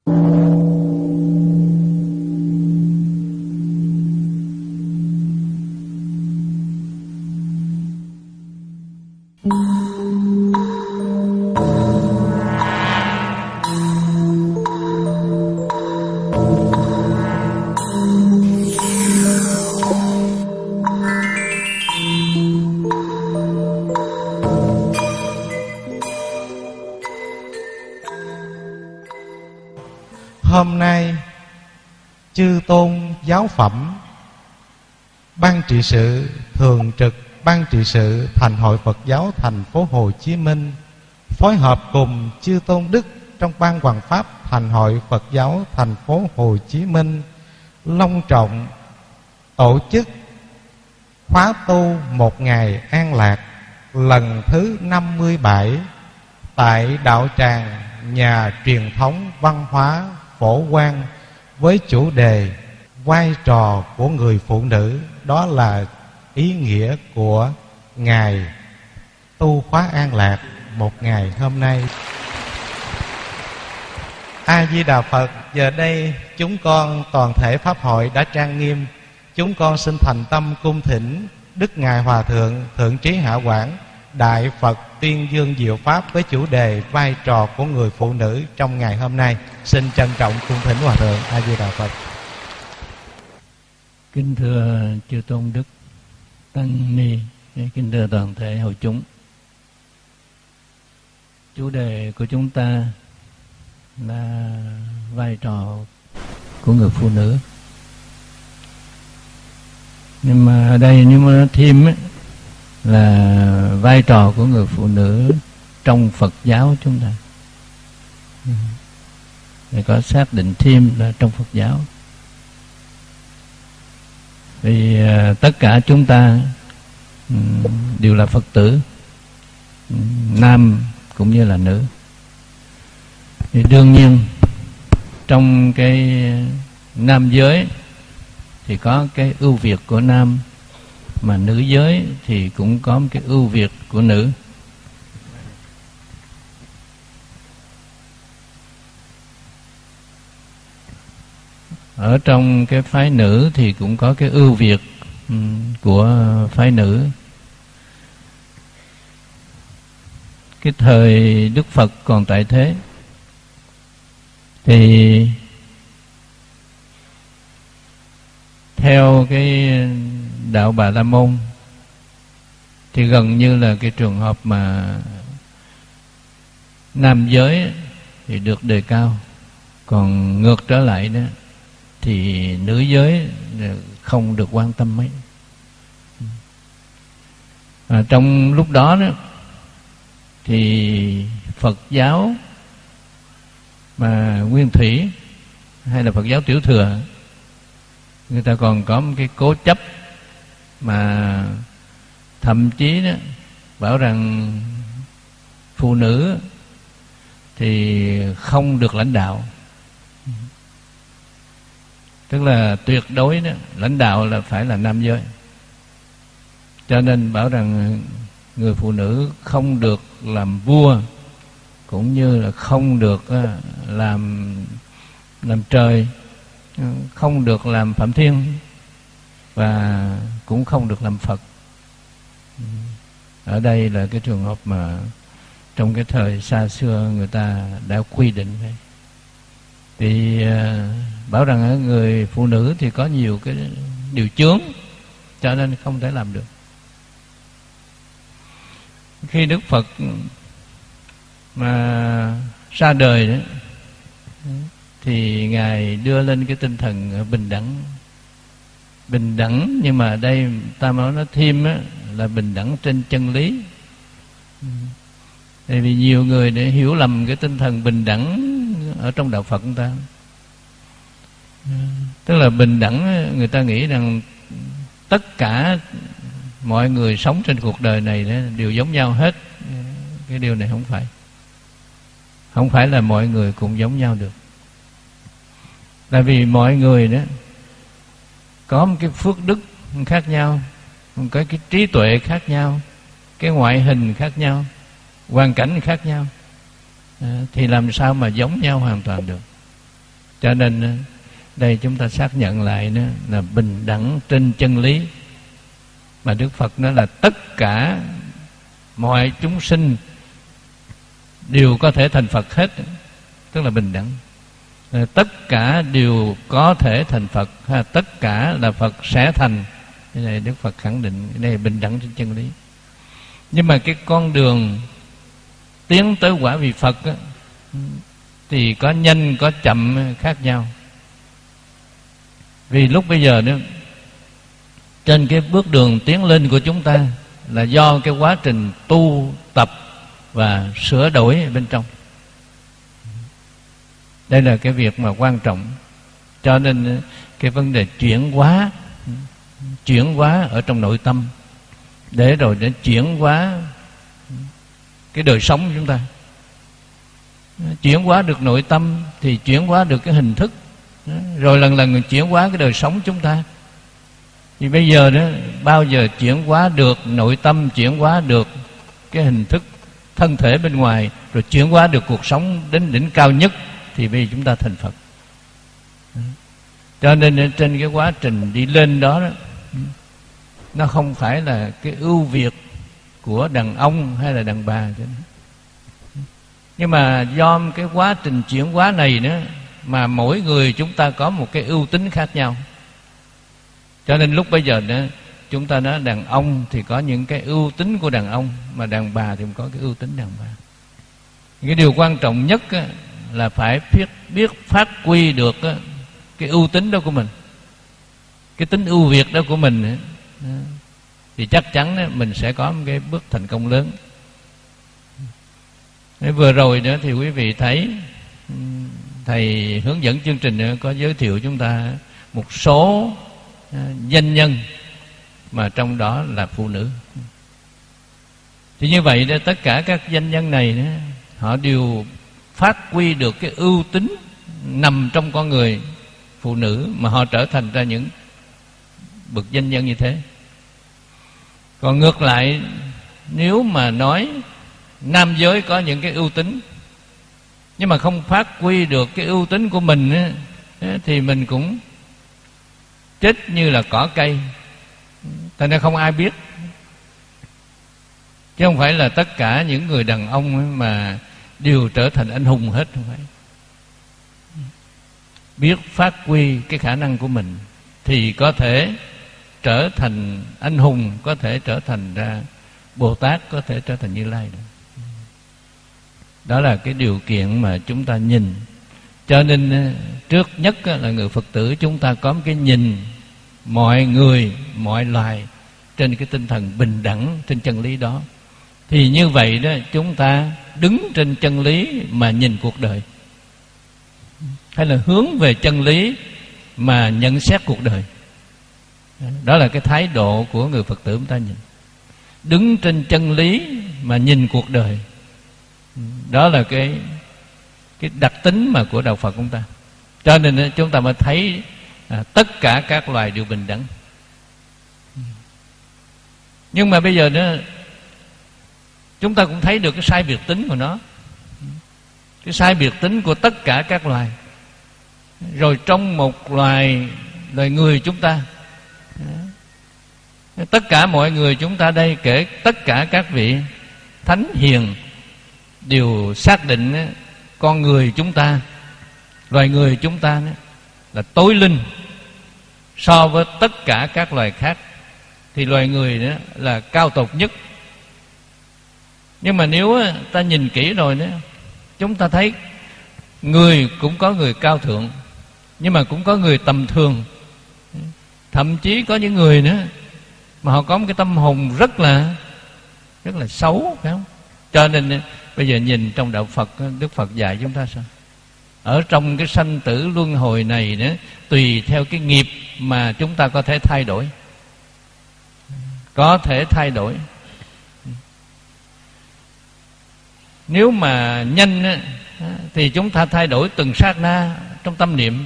Hôm nay chư tôn giáo phẩm, ban trị sự thường trực ban trị sự Thành hội Phật giáo thành phố Hồ Chí Minh phối hợp cùng chư tôn đức trong ban Hoằng pháp Thành hội Phật giáo thành phố Hồ Chí Minh long trọng tổ chức khóa tu một ngày an lạc lần thứ 57 tại đạo tràng nhà truyền thống văn hóa Phổ Quang với chủ đề vai trò của người phụ nữ. Đó là ý nghĩa của ngày tu khóa an lạc một ngày hôm nay. A Di Đà Phật. Giờ đây chúng con toàn thể pháp hội đã trang nghiêm. Chúng con xin thành tâm cung thỉnh Đức Ngài Hòa Thượng Thượng Trí Hạ Quảng Đại Phật tuyên dương diệu pháp với chủ đề vai trò của người phụ nữ trong ngày hôm nay. Xin trân trọng cung thỉnh Hòa Thượng. A Di Đà Phật. Kính thưa chư tôn đức tăng ni, kính thưa toàn thể hội chúng. Chủ đề của chúng ta là vai trò của người phụ nữ. Nhưng mà ở đây nếu mà nói thêm ấy, là vai trò của người phụ nữ trong Phật giáo chúng ta. Để có xác định thêm là trong Phật giáo. Vì tất cả chúng ta đều là Phật tử, nam cũng như là nữ. Thì đương nhiên trong cái nam giới thì có cái ưu việt của nam, mà nữ giới thì cũng có một cái ưu việt của nữ. Ở trong cái phái nữ thì cũng có cái ưu việt của phái nữ. Cái thời Đức Phật còn tại thế thì theo cái đạo Bà La Môn thì gần như là cái trường hợp mà nam giới thì được đề cao, còn ngược trở lại đó thì nữ giới không được quan tâm mấy. Trong lúc đó đó thì Phật giáo mà nguyên thủy hay là Phật giáo tiểu thừa, người ta còn có một cái cố chấp mà thậm chí đó bảo rằng phụ nữ thì không được lãnh đạo. Tức là tuyệt đối đó, lãnh đạo là phải là nam giới. Cho nên bảo rằng người phụ nữ không được làm vua, cũng như là không được làm trời, không được làm Phạm Thiên, và cũng không được làm Phật. Ở đây là cái trường hợp mà trong cái thời xa xưa người ta đã quy định đấy. Thì bảo rằng người phụ nữ thì có nhiều cái điều chướng, cho nên không thể làm được. Khi Đức Phật mà ra đời đó, thì Ngài đưa lên cái tinh thần bình đẳng. Bình đẳng, nhưng mà đây ta nói nó thêm á, là bình đẳng trên chân lý. Tại vì nhiều người để hiểu lầm cái tinh thần bình đẳng ở trong đạo Phật người ta. Tức là bình đẳng, người ta nghĩ rằng tất cả mọi người sống trên cuộc đời này đều giống nhau hết. Cái điều này không phải. Không phải là mọi người cũng giống nhau được. Tại vì mọi người đó có một cái phước đức khác nhau, có cái trí tuệ khác nhau, cái ngoại hình khác nhau, hoàn cảnh khác nhau, thì làm sao mà giống nhau hoàn toàn được. Cho nên đây chúng ta xác nhận lại đó là bình đẳng trên chân lý. Mà Đức Phật nói là tất cả mọi chúng sinh đều có thể thành Phật hết, tức là bình đẳng. Tất cả đều có thể thành Phật, tất cả là Phật sẽ thành. Cái này Đức Phật khẳng định, cái này bình đẳng trên chân lý. Nhưng mà cái con đường tiến tới quả vị Phật á, thì có nhanh có chậm khác nhau. Vì lúc bây giờ đó, trên cái bước đường tiến lên của chúng ta là do cái quá trình tu tập và sửa đổi bên trong. Đây là cái việc mà quan trọng. Cho nên cái vấn đề chuyển hóa ở trong nội tâm, để rồi để chuyển hóa cái đời sống của chúng ta. Chuyển hóa được nội tâm thì chuyển hóa được cái hình thức, rồi lần lần chuyển hóa cái đời sống chúng ta. Thì bây giờ đó, bao giờ chuyển hóa được nội tâm, chuyển hóa được cái hình thức thân thể bên ngoài, rồi chuyển hóa được cuộc sống đến đỉnh cao nhất, thì bây giờ chúng ta thành Phật. Cho nên trên cái quá trình đi lên đó, nó không phải là cái ưu việt của đàn ông hay là đàn bà. Nhưng mà do cái quá trình chuyển hóa này nữa, mà mỗi người chúng ta có một cái ưu tính khác nhau. Cho nên lúc bây giờ nữa, chúng ta nói đàn ông thì có những cái ưu tính của đàn ông, mà đàn bà thì có cái ưu tính đàn bà. Cái điều quan trọng nhất là phải biết phát huy được cái ưu tính đó của mình, cái tính ưu việt đó của mình, thì chắc chắn mình sẽ có một cái bước thành công lớn. Vừa rồi nữa thì quý vị thấy thầy hướng dẫn chương trình có giới thiệu chúng ta một số danh nhân, mà trong đó là phụ nữ. Thì như vậy đó, tất cả các danh nhân này đó, họ đều phát huy được cái ưu tính nằm trong con người phụ nữ, mà họ trở thành ra những bậc danh nhân như thế. Còn ngược lại, nếu mà nói nam giới có những cái ưu tính, nhưng mà không phát huy được cái ưu tính của mình, thì mình cũng chết như là cỏ cây, thành ra không ai biết. Chứ không phải là tất cả những người đàn ông mà đều trở thành anh hùng hết, không phải. Biết phát huy cái khả năng của mình thì có thể trở thành anh hùng, có thể trở thành ra Bồ Tát, có thể trở thành Như Lai được. Đó là cái điều kiện mà chúng ta nhìn. Cho nên trước nhất là người Phật tử chúng ta có một cái nhìn mọi người, mọi loài trên cái tinh thần bình đẳng trên chân lý đó. Thì như vậy đó, chúng ta đứng trên chân lý mà nhìn cuộc đời, hay là hướng về chân lý mà nhận xét cuộc đời. Đó là cái thái độ của người Phật tử chúng ta nhìn. Đứng trên chân lý mà nhìn cuộc đời. Đó là cái đặc tính mà của đạo Phật chúng ta. Cho nên chúng ta mới thấy tất cả các loài đều bình đẳng. Nhưng mà bây giờ nữa, chúng ta cũng thấy được cái sai biệt tính của nó, cái sai biệt tính của tất cả các loài. Rồi trong một loài người chúng ta, tất cả mọi người chúng ta đây, kể tất cả các vị thánh hiền, đều xác định con người chúng ta, loài người chúng ta là tối linh so với tất cả các loài khác. Thì loài người đó là cao tột nhất. Nhưng mà nếu ta nhìn kỹ rồi đó, chúng ta thấy người cũng có người cao thượng, nhưng mà cũng có người tầm thường. Thậm chí có những người nữa mà họ có một cái tâm hồn rất là xấu, phải không? Cho nên bây giờ nhìn trong đạo Phật, Đức Phật dạy chúng ta sao? Ở trong cái sanh tử luân hồi này nữa, tùy theo cái nghiệp mà chúng ta có thể thay đổi. Có thể thay đổi. Nếu mà nhanh thì chúng ta thay đổi từng sát na trong tâm niệm.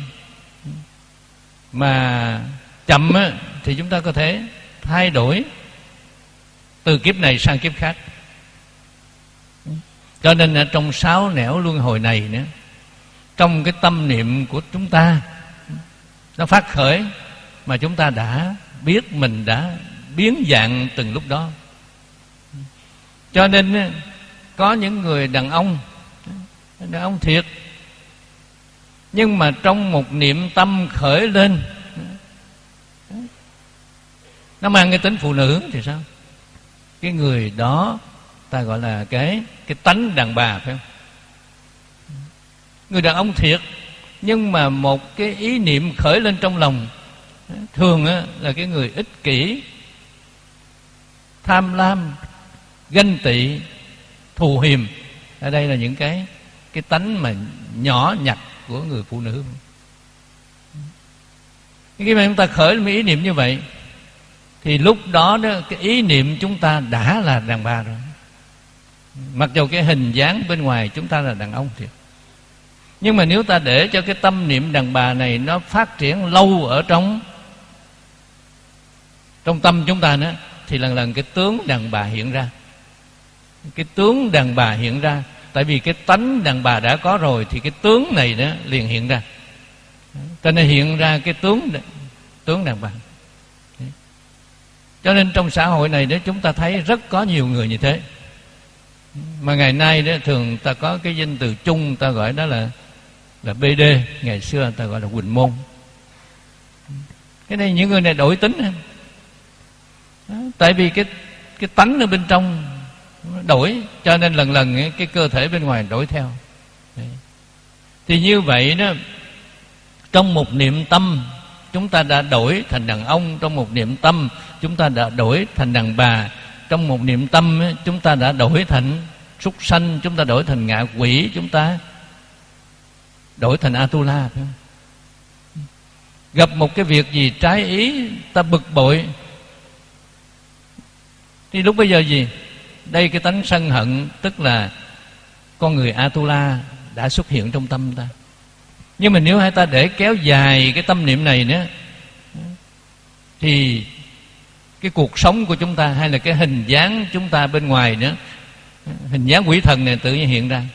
Mà chậm thì chúng ta có thể thay đổi từ kiếp này sang kiếp khác. Cho nên trong 6 nẻo luân hồi này nữa, trong cái tâm niệm của chúng ta nó phát khởi, mà chúng ta đã biết mình đã biến dạng từng lúc đó. Cho nên có những người đàn ông thiệt, nhưng mà trong một niệm tâm khởi lên nó mang cái tính phụ nữ thì sao? Cái người đó ta gọi là cái tánh đàn bà, phải không? Người đàn ông thiệt, nhưng mà một cái ý niệm khởi lên trong lòng, thường là cái người ích kỷ, tham lam, ganh tị, thù hiềm. Ở đây là những cái tánh mà nhỏ nhặt của người phụ nữ. Khi mà chúng ta khởi một ý niệm như vậy, thì lúc đó cái ý niệm chúng ta đã là đàn bà rồi. Mặc dù cái hình dáng bên ngoài chúng ta là đàn ông thiệt, nhưng mà nếu ta để cho cái tâm niệm đàn bà này nó phát triển lâu ở trong tâm chúng ta nữa, thì lần lần cái tướng đàn bà hiện ra. Cái tướng đàn bà hiện ra, tại vì cái tánh đàn bà đã có rồi, thì cái tướng này đó liền hiện ra. Cho nên hiện ra cái tướng đàn bà. Cho nên trong xã hội này đó, chúng ta thấy rất có nhiều người như thế. Mà ngày nay đó thường ta có cái danh từ chung, ta gọi đó là BD. Ngày xưa ta gọi là Quỳnh Môn. Cái này những người này đổi tính. Tại vì cái tánh ở bên trong đổi, cho nên lần lần cái cơ thể bên ngoài đổi theo. Thì như vậy đó, trong một niệm tâm chúng ta đã đổi thành đàn ông, trong một niệm tâm chúng ta đã đổi thành đàn bà, trong một niệm tâm chúng ta đã đổi thành súc sanh, chúng ta đổi thành ngạ quỷ, chúng ta đổi thành Atula. Gặp một cái việc gì trái ý, ta bực bội, thì lúc bây giờ gì? Đây cái tánh sân hận, tức là con người Atula đã xuất hiện trong tâm ta. Nhưng mà nếu hai ta để kéo dài cái tâm niệm này nữa, thì cái cuộc sống của chúng ta, hay là cái hình dáng chúng ta bên ngoài nữa, hình dáng quỷ thần này tự nhiên hiện ra.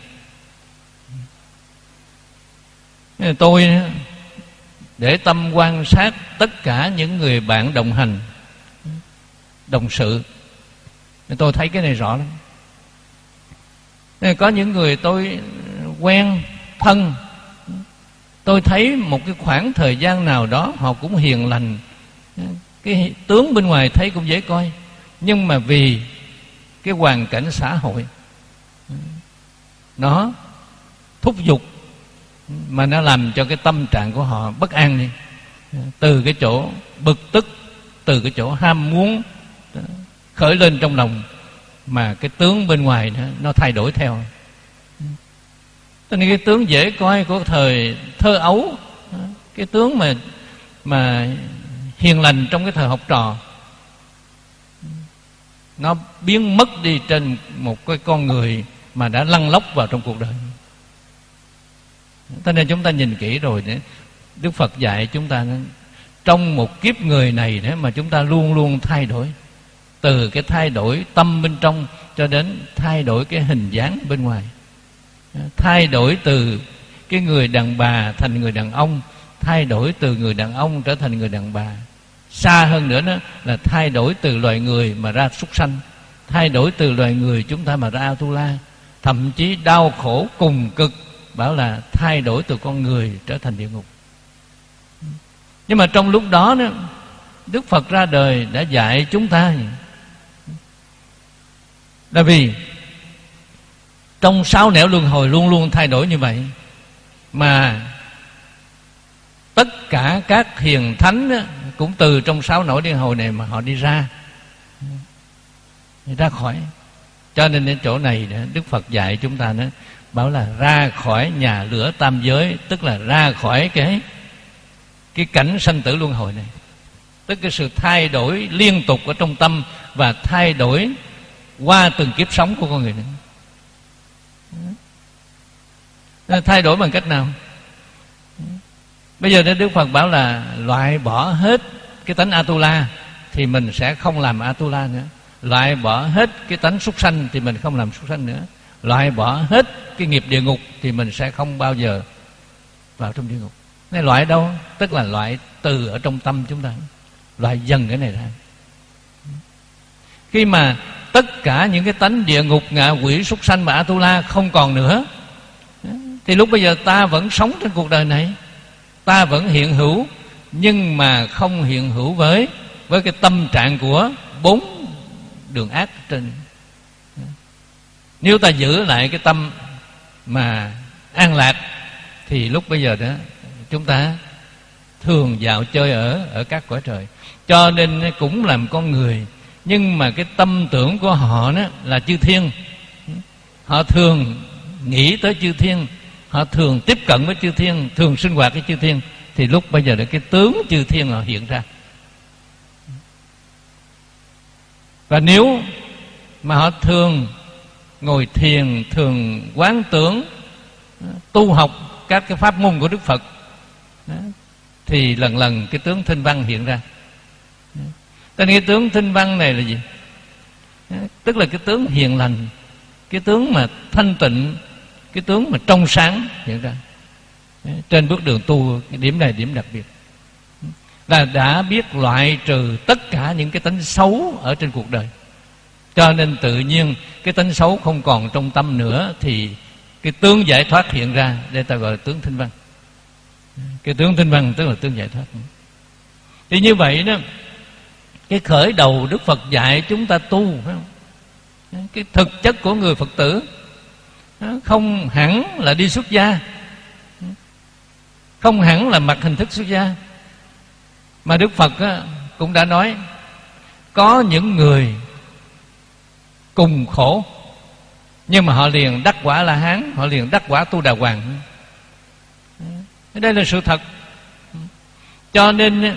Tôi để tâm quan sát tất cả những người bạn đồng hành, đồng sự, tôi thấy cái này rõ lắm. Có những người tôi quen thân, tôi thấy một cái khoảng thời gian nào đó họ cũng hiền lành, cái tướng bên ngoài thấy cũng dễ coi, nhưng mà vì cái hoàn cảnh xã hội nó thúc giục, mà nó làm cho cái tâm trạng của họ bất an đi. Từ cái chỗ bực tức, từ cái chỗ ham muốn khởi lên trong lòng, mà cái tướng bên ngoài nó thay đổi theo. Cho nên cái tướng dễ coi của thời thơ ấu, cái tướng mà hiền lành trong cái thời học trò, nó biến mất đi trên một cái con người mà đã lăn lóc vào trong cuộc đời. Cho nên chúng ta nhìn kỹ rồi đấy, Đức Phật dạy chúng ta trong một kiếp người này đấy, mà chúng ta luôn luôn thay đổi, từ cái thay đổi tâm bên trong cho đến thay đổi cái hình dáng bên ngoài, thay đổi từ cái người đàn bà thành người đàn ông, thay đổi từ người đàn ông trở thành người đàn bà. Xa hơn nữa đó là thay đổi từ loài người mà ra súc sanh, thay đổi từ loài người chúng ta mà ra Atula, thậm chí đau khổ cùng cực, bảo là thay đổi từ con người trở thành địa ngục. Nhưng mà trong lúc đó Đức Phật ra đời đã dạy chúng ta là vì trong 6 nẻo luân hồi luôn luôn thay đổi như vậy, mà tất cả các hiền thánh cũng từ trong 6 nẻo luân hồi này mà họ đi ra khỏi. Cho nên đến chỗ này Đức Phật dạy chúng ta bảo là ra khỏi nhà lửa tam giới, tức là ra khỏi cái cảnh sanh tử luân hồi này, tức cái sự thay đổi liên tục ở trong tâm và thay đổi qua từng kiếp sống của con người nữa. Thay đổi bằng cách nào? Bây giờ Đức Phật bảo là loại bỏ hết cái tánh Atula thì mình sẽ không làm Atula nữa, loại bỏ hết cái tánh súc sanh thì mình không làm súc sanh nữa, loại bỏ hết cái nghiệp địa ngục thì mình sẽ không bao giờ vào trong địa ngục. Này loại đâu? Tức là loại từ ở trong tâm chúng ta, loại dần cái này ra. Khi mà tất cả những cái tánh địa ngục, ngạ quỷ, súc sanh và Atula không còn nữa, thì lúc bây giờ ta vẫn sống trên cuộc đời này, ta vẫn hiện hữu, nhưng mà không hiện hữu với cái tâm trạng của 4 đường ác trên. Nếu ta giữ lại cái tâm mà an lạc, thì lúc bây giờ đó chúng ta thường dạo chơi ở các cõi trời. Cho nên cũng làm con người, nhưng mà cái tâm tưởng của họ đó là chư thiên. Họ thường nghĩ tới chư thiên, họ thường tiếp cận với chư thiên, thường sinh hoạt với chư thiên. Thì lúc bây giờ cái tướng chư thiên họ hiện ra. Và nếu mà họ thường ngồi thiền, thường quán tưởng, tu học các cái pháp môn của Đức Phật, thì lần lần cái tướng Thanh Văn hiện ra. Tên cái tướng Thanh Văn này là gì? Tức là cái tướng hiền lành, cái tướng mà thanh tịnh, cái tướng mà trong sáng hiện ra. Trên bước đường tu, cái điểm này điểm đặc biệt là đã biết loại trừ tất cả những cái tánh xấu ở trên cuộc đời. Cho nên tự nhiên cái tánh xấu không còn trong tâm nữa, thì cái tướng giải thoát hiện ra. Đây ta gọi là tướng Thanh Văn. Cái tướng Thanh Văn tức là tướng giải thoát. Thì như vậy đó, cái khởi đầu Đức Phật dạy chúng ta tu, phải không? Cái thực chất của người Phật tử không hẳn là đi xuất gia, không hẳn là mặc hình thức xuất gia, mà Đức Phật cũng đã nói có những người cùng khổ, nhưng mà họ liền đắc quả La Hán, họ liền đắc quả Tu Đà Hoàng. Đây là sự thật. Cho nên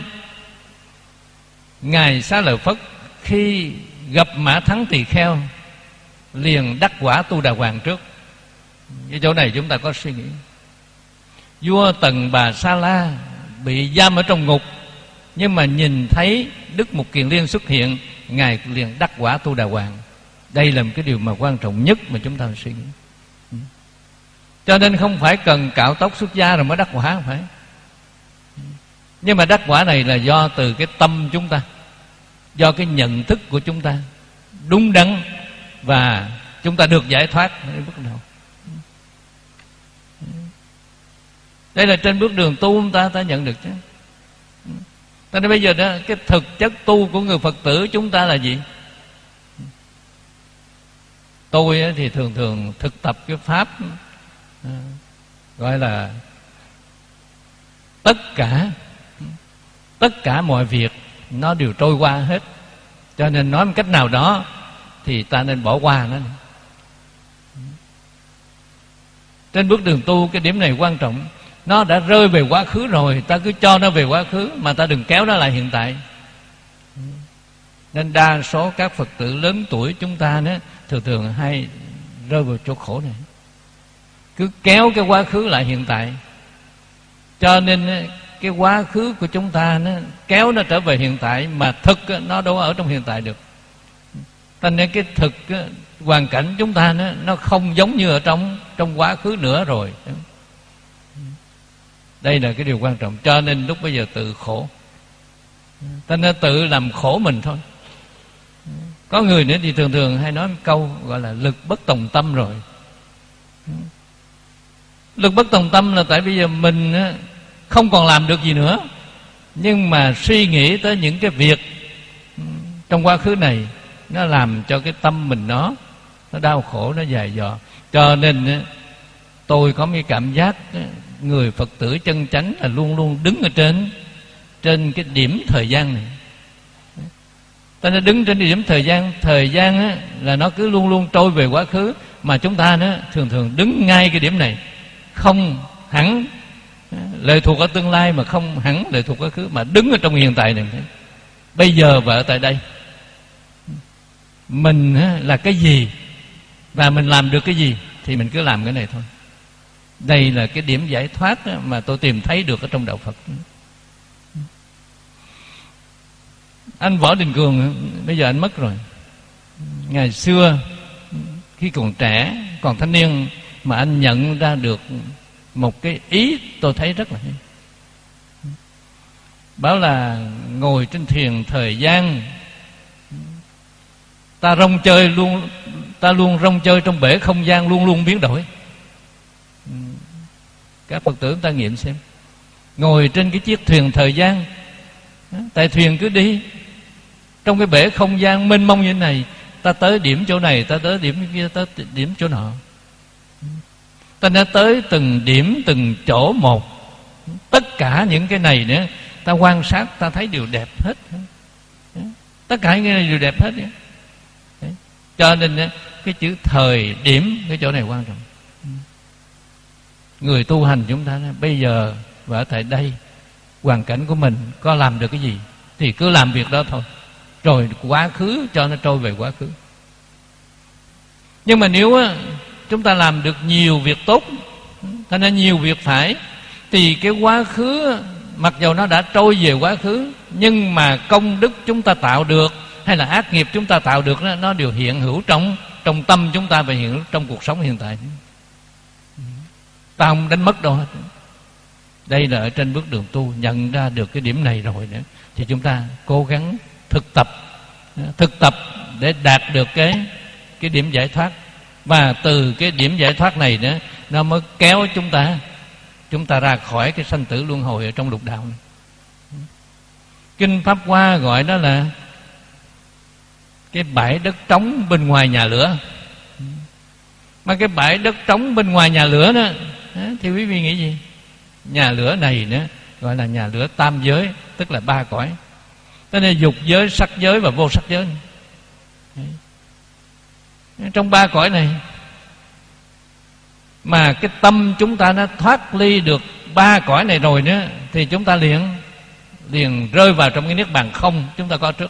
Ngài Xá Lợi Phất khi gặp Mã Thắng Tỳ Kheo liền đắc quả Tu Đà Hoàng trước. Cái chỗ này chúng ta có suy nghĩ. Vua Tần Bà Sa La bị giam ở trong ngục, nhưng mà nhìn thấy Đức Mục Kiền Liên xuất hiện, Ngài liền đắc quả Tu Đà Hoàng. Đây là một cái điều mà quan trọng nhất mà chúng ta phải suy nghĩ. Cho nên không phải cần cạo tóc xuất gia rồi mới đắc quả, không phải. Nhưng mà đắc quả này là do từ cái tâm chúng ta, do cái nhận thức của chúng ta đúng đắn, và chúng ta được giải thoát đến bước đầu. Đây là trên bước đường tu ta nhận được chứ. Cho nên bây giờ đó, cái thực chất tu của người Phật tử chúng ta là gì? Tôi thì thường thực tập cái pháp gọi là tất cả mọi việc nó đều trôi qua hết. Cho nên nói một cách nào đó thì ta nên bỏ qua nó. Trên bước đường tu cái điểm này quan trọng. Nó đã rơi về quá khứ rồi, ta cứ cho nó về quá khứ, mà ta đừng kéo nó lại hiện tại. Nên đa số các Phật tử lớn tuổi chúng ta đó, thường hay rơi vào chỗ khổ này, cứ kéo cái quá khứ lại hiện tại. Cho nên cái quá khứ của chúng ta nó kéo nó trở về hiện tại, mà thực nó đâu ở trong hiện tại được. Cho nên cái thực hoàn cảnh chúng ta nó không giống như ở trong quá khứ nữa rồi. Đây là cái điều quan trọng. Cho nên lúc bây giờ tự khổ, ta nên tự làm khổ mình thôi. Có người nữa thì thường hay nói một câu gọi là lực bất tòng tâm rồi. Lực bất tòng tâm là tại bây giờ mình không còn làm được gì nữa, nhưng mà suy nghĩ tới những cái việc trong quá khứ này, nó làm cho cái tâm mình nó đau khổ, nó dài dò. Cho nên tôi có một cái cảm giác người Phật tử chân chánh là luôn luôn đứng ở trên cái điểm thời gian này. Ta nó đứng trên điểm thời gian là nó cứ luôn luôn trôi về quá khứ, mà chúng ta thường đứng ngay cái điểm này, không hẳn lệ thuộc ở tương lai, mà không hẳn lệ thuộc quá khứ, mà đứng ở trong hiện tại này. Bây giờ và ở tại đây mình là cái gì và mình làm được cái gì thì mình cứ làm cái này thôi. Đây là cái điểm giải thoát mà tôi tìm thấy được ở trong đạo Phật. Anh Võ Đình Cường bây giờ anh mất rồi. Ngày xưa khi còn trẻ, còn thanh niên, mà anh nhận ra được một cái ý tôi thấy rất là hay. Bảo là ngồi trên thuyền thời gian, ta luôn rong chơi trong bể không gian luôn luôn biến đổi. Các Phật tử ta nghiệm xem, ngồi trên cái chiếc thuyền thời gian, tại thuyền cứ đi trong cái bể không gian mênh mông như thế này, ta tới điểm chỗ này, ta tới điểm kia, ta tới điểm chỗ nọ, ta đã tới từng điểm từng chỗ một. Tất cả những cái này nữa ta quan sát, ta thấy đều đẹp hết. Tất cả những cái này đều đẹp hết. Cho nên cái chữ thời điểm, cái chỗ này quan trọng. Người tu hành chúng ta bây giờ và ở tại đây, hoàn cảnh của mình có làm được cái gì thì cứ làm việc đó thôi, rồi quá khứ cho nó trôi về quá khứ. Nhưng mà nếu chúng ta làm được nhiều việc tốt, thành ra nhiều việc phải, thì cái quá khứ mặc dầu nó đã trôi về quá khứ, nhưng mà công đức chúng ta tạo được hay là ác nghiệp chúng ta tạo được nó đều hiện hữu trong tâm chúng ta và hiện hữu trong cuộc sống hiện tại. Ta không đánh mất đâu hết. Đây là ở trên bước đường tu, nhận ra được cái điểm này rồi nữa, thì chúng ta cố gắng thực tập để đạt được cái điểm giải thoát. Và từ cái điểm giải thoát này nữa, nó mới kéo chúng ta ra khỏi cái sanh tử luân hồi ở trong lục đạo này. Kinh Pháp Hoa gọi đó là cái bãi đất trống bên ngoài nhà lửa. Mà cái bãi đất trống bên ngoài nhà lửa đó, thì quý vị nghĩ gì? Nhà lửa này nữa gọi là nhà lửa tam giới, tức là 3 cõi. Tức là dục giới, sắc giới và vô sắc giới. Trong 3 cõi này mà cái tâm chúng ta nó thoát ly được 3 cõi này rồi nữa, thì chúng ta liền rơi vào trong cái niết bàn không chúng ta có trước.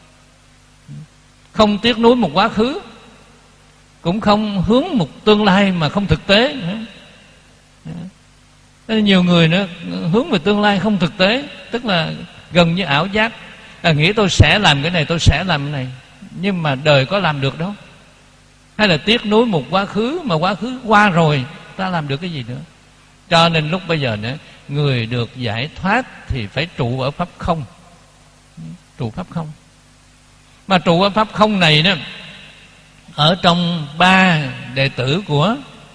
Không tiếc nuối một quá khứ, cũng không hướng một tương lai mà không thực tế. Nhiều người nữa hướng về tương lai không thực tế, tức là gần như ảo giác, nghĩ tôi sẽ làm cái này, tôi sẽ làm cái này, nhưng mà đời có làm được đâu. Hay là tiếc nuối một quá khứ, mà quá khứ qua rồi, ta làm được cái gì nữa. Cho nên lúc bây giờ nữa, người được giải thoát thì phải trụ ở pháp không. Trụ pháp không. Mà trụ ở pháp không này đó, ở trong 3 đệ tử của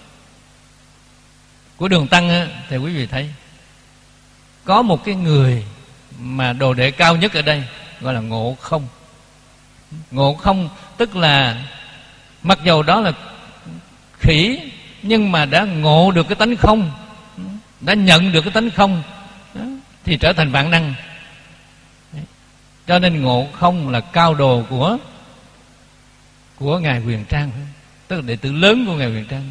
Đường Tăng thì quý vị thấy có một cái người mà đồ đệ cao nhất ở đây gọi là ngộ không. Ngộ không tức là mặc dầu đó là khỉ, nhưng mà đã ngộ được cái tánh không, đã nhận được cái tánh không, thì trở thành vạn năng. Cho nên ngộ không là cao đồ của Ngài Huyền Trang, tức là đệ tử lớn của Ngài Huyền Trang.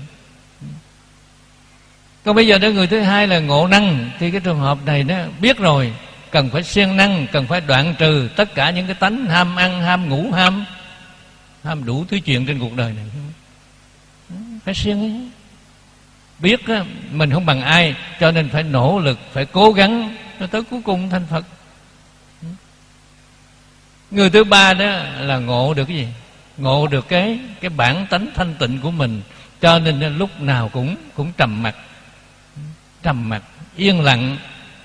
Còn bây giờ đó, người thứ hai là ngộ năng, thì cái trường hợp này nó biết rồi, cần phải siêng năng, cần phải đoạn trừ tất cả những cái tánh ham ăn, ham ngủ, ham đủ thứ chuyện trên cuộc đời này. Phải siêng ấy. Biết mình không bằng ai, cho nên phải nỗ lực, phải cố gắng rồi tới cuối cùng thành Phật. Người thứ ba đó là ngộ được cái gì? Ngộ được cái bản tánh thanh tịnh của mình, cho nên lúc nào cũng trầm mặc, yên lặng.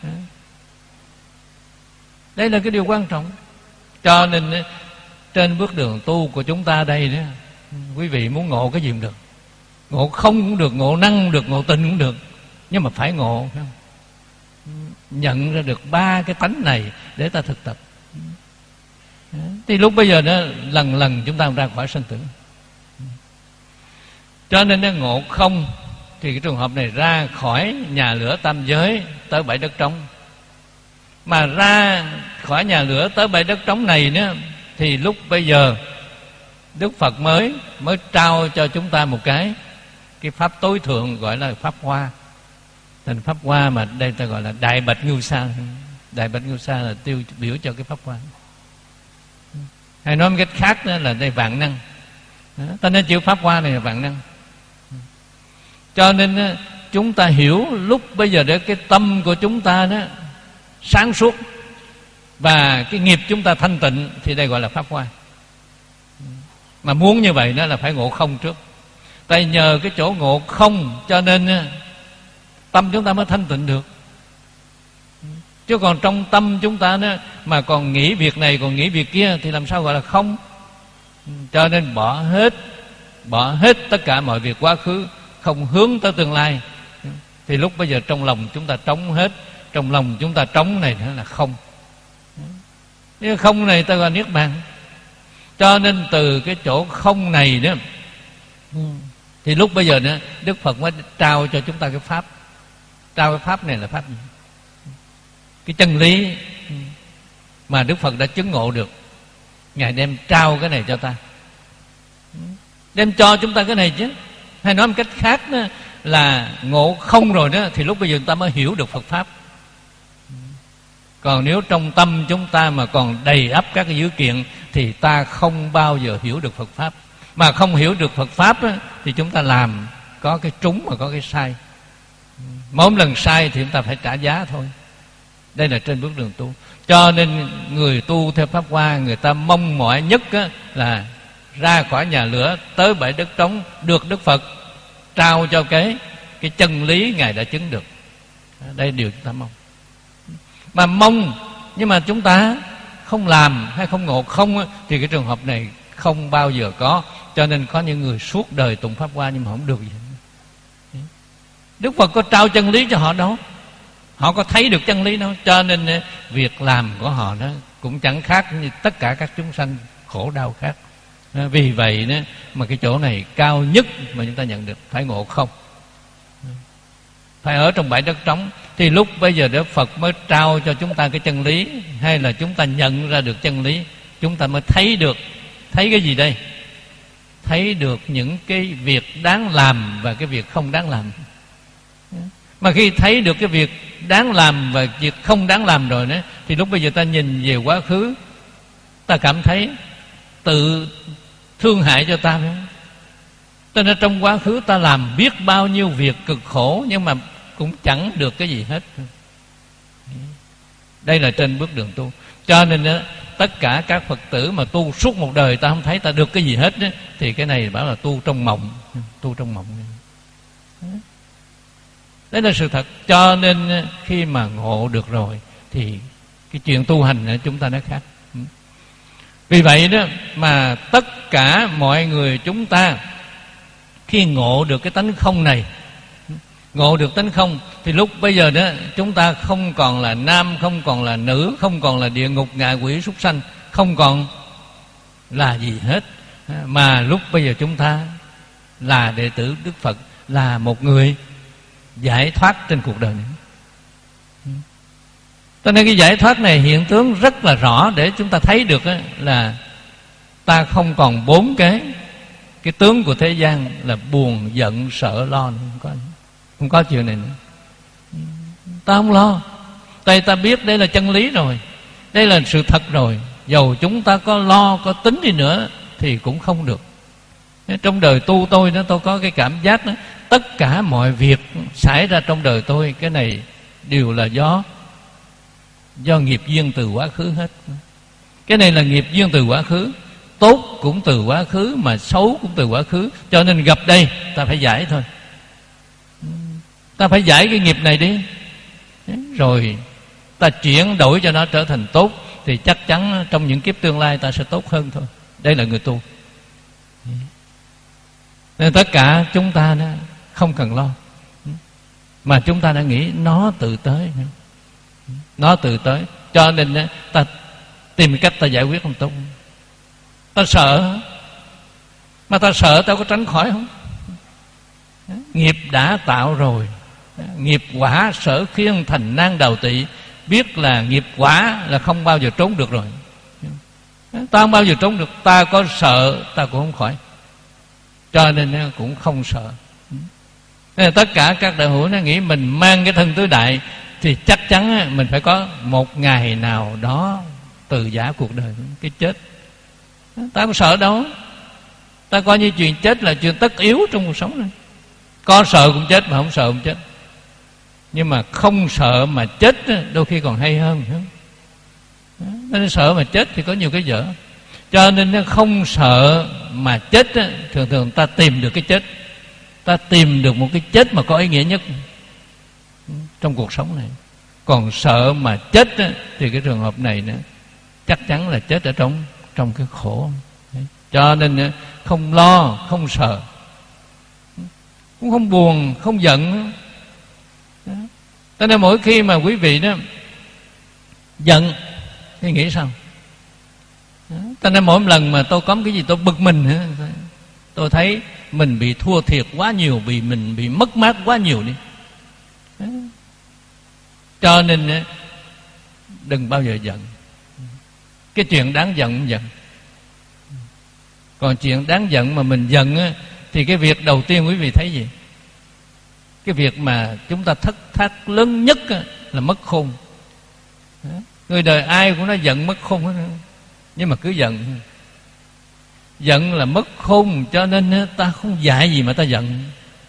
Đây là cái điều quan trọng. Cho nên trên bước đường tu của chúng ta đây đó, quý vị muốn ngộ cái gì cũng được. Ngộ không cũng được, ngộ năng cũng được, ngộ tình cũng được, nhưng mà phải ngộ, phải không? Nhận ra được 3 cái tánh này để ta thực tập. Thì lúc bây giờ đó, lần chúng ta ra khỏi sanh tử. Cho nên nó ngộ không, thì cái trường hợp này ra khỏi nhà lửa tam giới tới bãi đất trống. Mà ra khỏi nhà lửa tới bãi đất trống này nữa, thì lúc bây giờ Đức Phật mới trao cho chúng ta một cái pháp tối thượng, gọi là pháp hoa. Thành pháp hoa mà đây ta gọi là Đại Bạch Ngưu Sa. Đại Bạch Ngưu Sa là tiêu biểu cho cái pháp hoa. Hay nói một cách khác đó là đây vạn năng. Ta nên chịu pháp hoa này là vạn năng. Cho nên chúng ta hiểu lúc bây giờ để cái tâm của chúng ta đó sáng suốt và cái nghiệp chúng ta thanh tịnh, thì đây gọi là pháp hoa. Mà muốn như vậy đó là phải ngộ không trước. Tại nhờ cái chỗ ngộ không, cho nên tâm chúng ta mới thanh tịnh được. Chứ còn trong tâm chúng ta đó mà còn nghĩ việc này còn nghĩ việc kia thì làm sao gọi là không? Cho nên bỏ hết tất cả mọi việc quá khứ, không hướng tới tương lai, thì lúc bây giờ trong lòng chúng ta trống hết. Trong lòng chúng ta trống này nữa là không. Nếu không này ta gọi niết bàn. Cho nên từ cái chỗ không này đó thì lúc bây giờ nữa Đức Phật mới trao cho chúng ta cái pháp. Trao cái pháp này là pháp gì? Cái chân lý mà Đức Phật đã chứng ngộ được, Ngài đem trao cái này cho ta, đem cho chúng ta cái này chứ. Hay nói một cách khác đó, là ngộ không rồi đó thì lúc bây giờ chúng ta mới hiểu được Phật pháp. Còn nếu trong tâm chúng ta mà còn đầy ắp các cái dữ kiện thì ta không bao giờ hiểu được Phật pháp. Mà không hiểu được Phật pháp á, thì chúng ta làm có cái trúng và có cái sai. Mỗi lần sai thì chúng ta phải trả giá thôi. Đây là trên bước đường tu. Cho nên người tu theo Pháp Hoa, người ta mong mỏi nhất á, là ra khỏi nhà lửa tới bãi đất trống, được Đức Phật trao cho cái chân lý Ngài đã chứng được. Đây là điều chúng ta mong. Mà mong nhưng mà chúng ta không làm hay không ngộ không á, thì cái trường hợp này không bao giờ có. Cho nên có những người suốt đời tụng Pháp Hoa nhưng mà không được gì. Đức Phật có trao chân lý cho họ đâu, họ có thấy được chân lý đâu. Cho nên việc làm của họ đó cũng chẳng khác như tất cả các chúng sanh khổ đau khác. Vì vậy đó mà cái chỗ này cao nhất mà chúng ta nhận được phải ngộ không, phải ở trong bãi đất trống. Thì lúc bây giờ Đức Phật mới trao cho chúng ta cái chân lý, hay là chúng ta nhận ra được chân lý, chúng ta mới thấy được. Thấy cái gì đây? Thấy được những cái việc đáng làm và cái việc không đáng làm. Mà khi thấy được cái việc đáng làm và việc không đáng làm rồi đó, thì lúc bây giờ ta nhìn về quá khứ, ta cảm thấy tự thương hại cho ta. Cho nên trong quá khứ ta làm biết bao nhiêu việc cực khổ, nhưng mà cũng chẳng được cái gì hết. Đây là trên bước đường tu. Cho nên đó, tất cả các Phật tử mà tu suốt một đời ta không thấy ta được cái gì hết đó, thì cái này bảo là tu trong mộng. Tu trong mộng. Đấy là sự thật. Cho nên khi mà ngộ được rồi thì cái chuyện tu hành chúng ta nó khác. Vì vậy đó mà tất cả mọi người chúng ta khi ngộ được cái tánh không này, ngộ được tánh không, thì lúc bây giờ đó chúng ta không còn là nam, không còn là nữ, không còn là địa ngục, ngạ quỷ, súc sanh, không còn là gì hết. Mà lúc bây giờ chúng ta là đệ tử Đức Phật, là một người giải thoát trên cuộc đời này. Cho nên cái giải thoát này hiện tướng rất là rõ để chúng ta thấy được là ta không còn bốn cái tướng của thế gian là buồn, giận, sợ, lo. Không có chuyện này nữa. Ta không lo. Tại ta biết đây là chân lý rồi, đây là sự thật rồi. Dầu chúng ta có lo, có tính đi nữa thì cũng không được. Trong đời tu tôi đó, tôi có cái cảm giác đó, tất cả mọi việc xảy ra trong đời tôi, cái này đều là do nghiệp duyên từ quá khứ hết. Cái này là nghiệp duyên từ quá khứ, tốt cũng từ quá khứ, mà xấu cũng từ quá khứ. Cho nên gặp đây ta phải giải thôi. Ta phải giải cái nghiệp này đi, rồi ta chuyển đổi cho nó trở thành tốt, thì chắc chắn trong những kiếp tương lai ta sẽ tốt hơn thôi. Đây là người tu. Nên tất cả chúng ta đó không cần lo, mà chúng ta đã nghĩ nó tự tới. Nó tự tới. Cho nên ta tìm cách ta giải quyết không tốt. Ta sợ, mà ta sợ ta có tránh khỏi không? Nghiệp đã tạo rồi, nghiệp quả sở khiên thành nan đào tị. Biết là nghiệp quả là không bao giờ trốn được rồi. Ta không bao giờ trốn được. Ta có sợ ta cũng không khỏi, cho nên cũng không sợ. Nên tất cả các đại hữu nó nghĩ mình mang cái thân tứ đại thì chắc chắn mình phải có một ngày nào đó từ giã cuộc đời, cái chết. Ta không sợ đâu. Ta coi như chuyện chết là chuyện tất yếu trong cuộc sống này. Có sợ cũng chết, mà không sợ cũng chết. Nhưng mà không sợ mà chết đôi khi còn hay hơn. Nên sợ mà chết thì có nhiều cái dở. Cho nên nó không sợ mà chết, thường thường ta tìm được cái chết. Ta tìm được một cái chết mà có ý nghĩa nhất. trong cuộc sống này. Còn sợ mà chết thì cái trường hợp này chắc chắn là chết ở trong cái khổ. Cho nên không lo, không sợ, cũng không buồn, không giận. Cho nên mỗi khi mà quý vị giận thì nghĩ sao? Cho nên mỗi lần mà tôi có cái gì tôi bực mình, tôi thấy mình bị thua thiệt quá nhiều, mình bị mất mát quá nhiều đi. Cho nên đừng bao giờ giận. Cái chuyện đáng giận cũng giận. Còn chuyện đáng giận mà mình giận thì cái việc đầu tiên quý vị thấy gì? Cái việc mà chúng ta thất thát lớn nhất là mất khôn. Người đời ai cũng nói giận mất khôn hết, nhưng mà cứ giận. Giận là mất khôn, cho nên ta không dạy gì mà ta giận.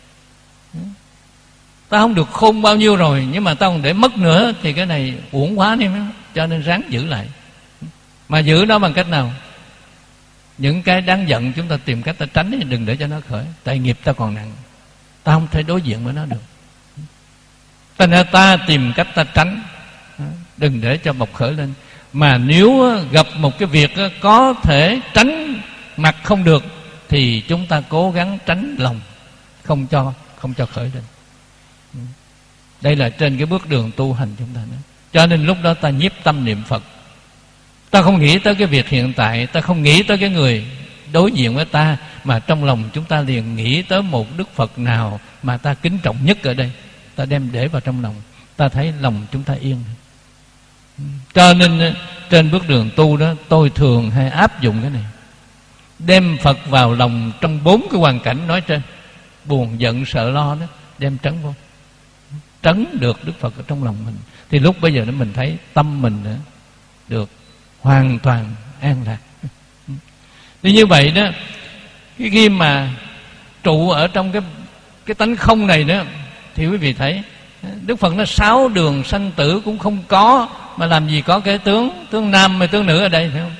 Ta không được khôn bao nhiêu rồi, nhưng mà ta còn để mất nữa thì cái này uổng quá đi. Cho nên ráng giữ lại. Mà giữ nó bằng cách nào? Những cái đáng giận chúng ta tìm cách ta tránh đi, đừng để cho nó khởi. Tại nghiệp ta còn nặng, ta không thể đối diện với nó được. Cho nên ta tìm cách ta tránh, đừng để cho bộc khởi lên. Mà nếu gặp một cái việc có thể tránh mặt không được thì chúng ta cố gắng tránh lòng, không cho khởi lên. Đây là trên cái bước đường tu hành chúng ta. Cho nên lúc đó ta nhiếp tâm niệm Phật. Ta không nghĩ tới cái việc hiện tại, ta không nghĩ tới cái người đối diện với ta, mà trong lòng chúng ta liền nghĩ tới một Đức Phật nào mà ta kính trọng nhất ở đây. Ta đem để vào trong lòng, ta thấy lòng chúng ta yên. Cho nên trên bước đường tu đó, tôi thường hay áp dụng cái này. Đem Phật vào lòng trong 4 cái hoàn cảnh nói trên: buồn, giận, sợ, lo đó, đem trấn vô. Trấn được Đức Phật ở trong lòng mình thì lúc bây giờ đó mình thấy tâm mình được hoàn toàn an lạc. Thì như vậy đó, khi mà trụ ở trong cái tánh không này đó, thì quý vị thấy Đức Phật nó 6 đường sanh tử cũng không có, mà làm gì có cái tướng nam hay tướng nữ ở đây, phải không?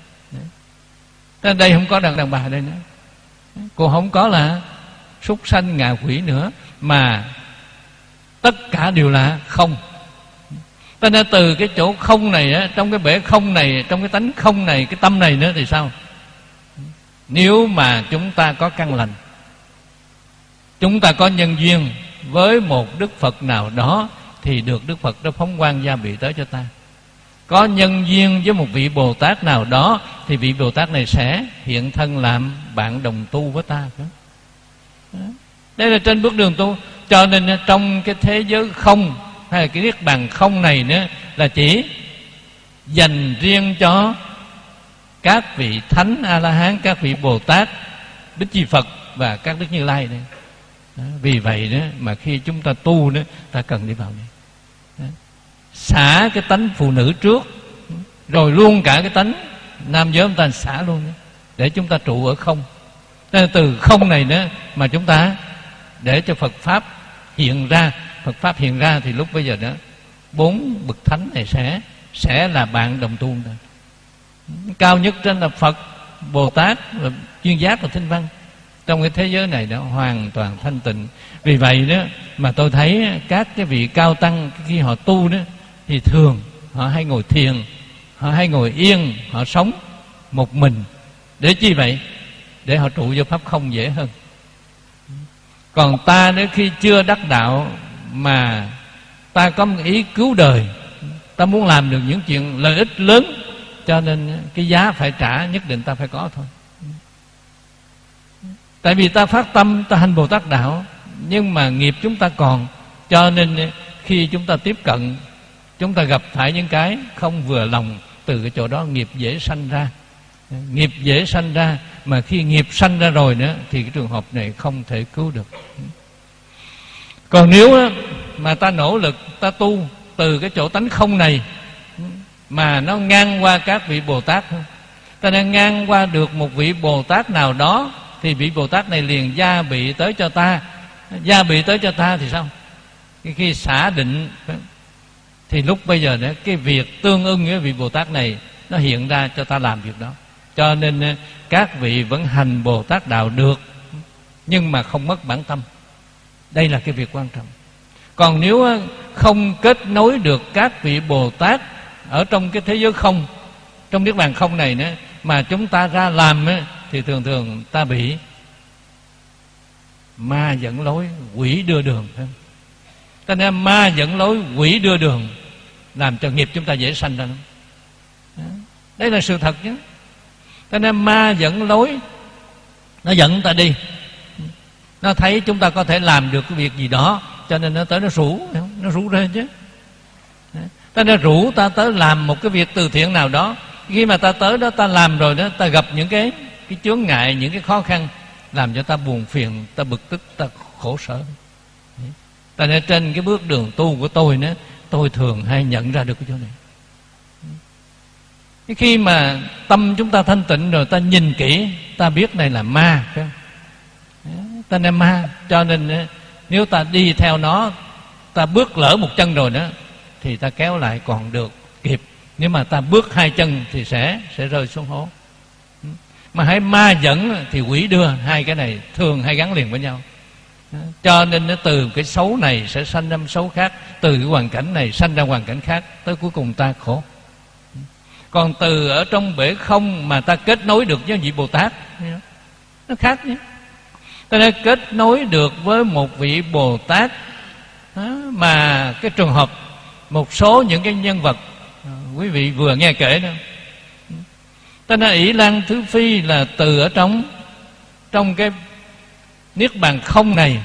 Ở đây không có đàn bà ở đây nữa, cô không có là súc sanh ngạ quỷ nữa, mà tất cả đều là không. Cho nên từ cái chỗ không này, trong cái bể không này, trong cái tánh không này, cái tâm này nữa thì sao? Nếu mà chúng ta có căn lành, chúng ta có nhân duyên với một Đức Phật nào đó, thì được Đức Phật đó phóng quang gia bị tới cho ta. Có nhân duyên với một vị Bồ Tát nào đó, thì vị Bồ Tát này sẽ hiện thân làm bạn đồng tu với ta. Đây là trên bước đường tu. Cho nên trong cái thế giới không, hay là cái niết bàn không này nữa, là chỉ dành riêng cho các vị Thánh A-la-hán, các vị Bồ Tát, Đức Di Phật và các Đức Như Lai này. Vì vậy đó mà khi chúng ta tu đó, ta cần đi vào đây, xả cái tánh phụ nữ trước, rồi luôn cả cái tánh nam giới chúng ta xả luôn đó, để chúng ta trụ ở không. Nên từ không này nữa mà chúng ta để cho Phật Pháp hiện ra. Phật Pháp hiện ra thì lúc bây giờ đó 4 bậc thánh này sẽ là bạn đồng tu thôi. Cao nhất trên là Phật, Bồ Tát, và Duyên Giác và Thanh Văn. Trong cái thế giới này đó hoàn toàn thanh tịnh. Vì vậy đó mà tôi thấy các cái vị cao tăng khi họ tu đó, thì thường họ hay ngồi thiền, họ hay ngồi yên, họ sống một mình. Để chi vậy? Để họ trụ vô pháp không dễ hơn. Còn ta nếu khi chưa đắc đạo mà ta có một ý cứu đời, ta muốn làm được những chuyện lợi ích lớn, cho nên cái giá phải trả nhất định ta phải có thôi. Tại vì ta phát tâm, ta hành Bồ Tát đạo, nhưng mà nghiệp chúng ta còn. Cho nên khi chúng ta tiếp cận, chúng ta gặp phải những cái không vừa lòng, từ cái chỗ đó nghiệp dễ sanh ra. Nghiệp dễ sanh ra, mà khi nghiệp sanh ra rồi nữa thì cái trường hợp này không thể cứu được. Còn nếu mà ta nỗ lực, ta tu từ cái chỗ tánh không này mà nó ngang qua các vị Bồ Tát, ta đang ngang qua được một vị Bồ Tát nào đó, thì vị Bồ Tát này liền gia bị tới cho ta. Gia bị tới cho ta thì sao? Khi xả định thì lúc bây giờ đó, cái việc tương ưng với vị Bồ Tát này nó hiện ra cho ta làm việc đó. Cho nên các vị vẫn hành Bồ Tát đạo được, nhưng mà không mất bản tâm. Đây là cái việc quan trọng. Còn nếu không kết nối được các vị Bồ Tát ở trong cái thế giới không, trong niết bàn không này nữa, mà chúng ta ra làm thì thường thường ta bị ma dẫn lối, quỷ đưa đường. Cho nên ma dẫn lối, quỷ đưa đường, làm cho nghiệp chúng ta dễ sanh ra. Đây là sự thật chứ. Cho nên ma dẫn lối, nó dẫn ta đi, nó thấy chúng ta có thể làm được cái việc gì đó, cho nên nó tới nó rủ ra chứ. Cho nên rủ ta tới làm một cái việc từ thiện nào đó. Khi mà ta tới đó, ta làm rồi đó, ta gặp những cái chướng ngại, những cái khó khăn, làm cho ta buồn phiền, ta bực tức, ta khổ sở. Cho nên trên cái bước đường tu của tôi nữa, tôi thường hay nhận ra được cái chỗ này. Khi mà tâm chúng ta thanh tịnh rồi, ta nhìn kỹ, ta biết này là ma, phải không? Ta nên ma. Cho nên nếu ta đi theo nó, ta bước lỡ một chân rồi đó, thì ta kéo lại còn được kịp. Nếu mà ta bước hai chân thì sẽ rơi xuống hố. Mà hãy ma dẫn thì quỷ đưa, hai cái này thường hay gắn liền với nhau. Cho nên nó từ cái xấu này sẽ sanh ra xấu khác, từ cái hoàn cảnh này sanh ra hoàn cảnh khác, tới cuối cùng ta khổ. Còn từ ở trong bể không mà ta kết nối được với vị Bồ Tát, nó khác nhé. Ta đã kết nối được với một vị Bồ Tát mà cái trường hợp một số những cái nhân vật quý vị vừa nghe kể đó. Ta nói Ỷ Lan Thứ Phi là từ ở trong cái niết bàn không này,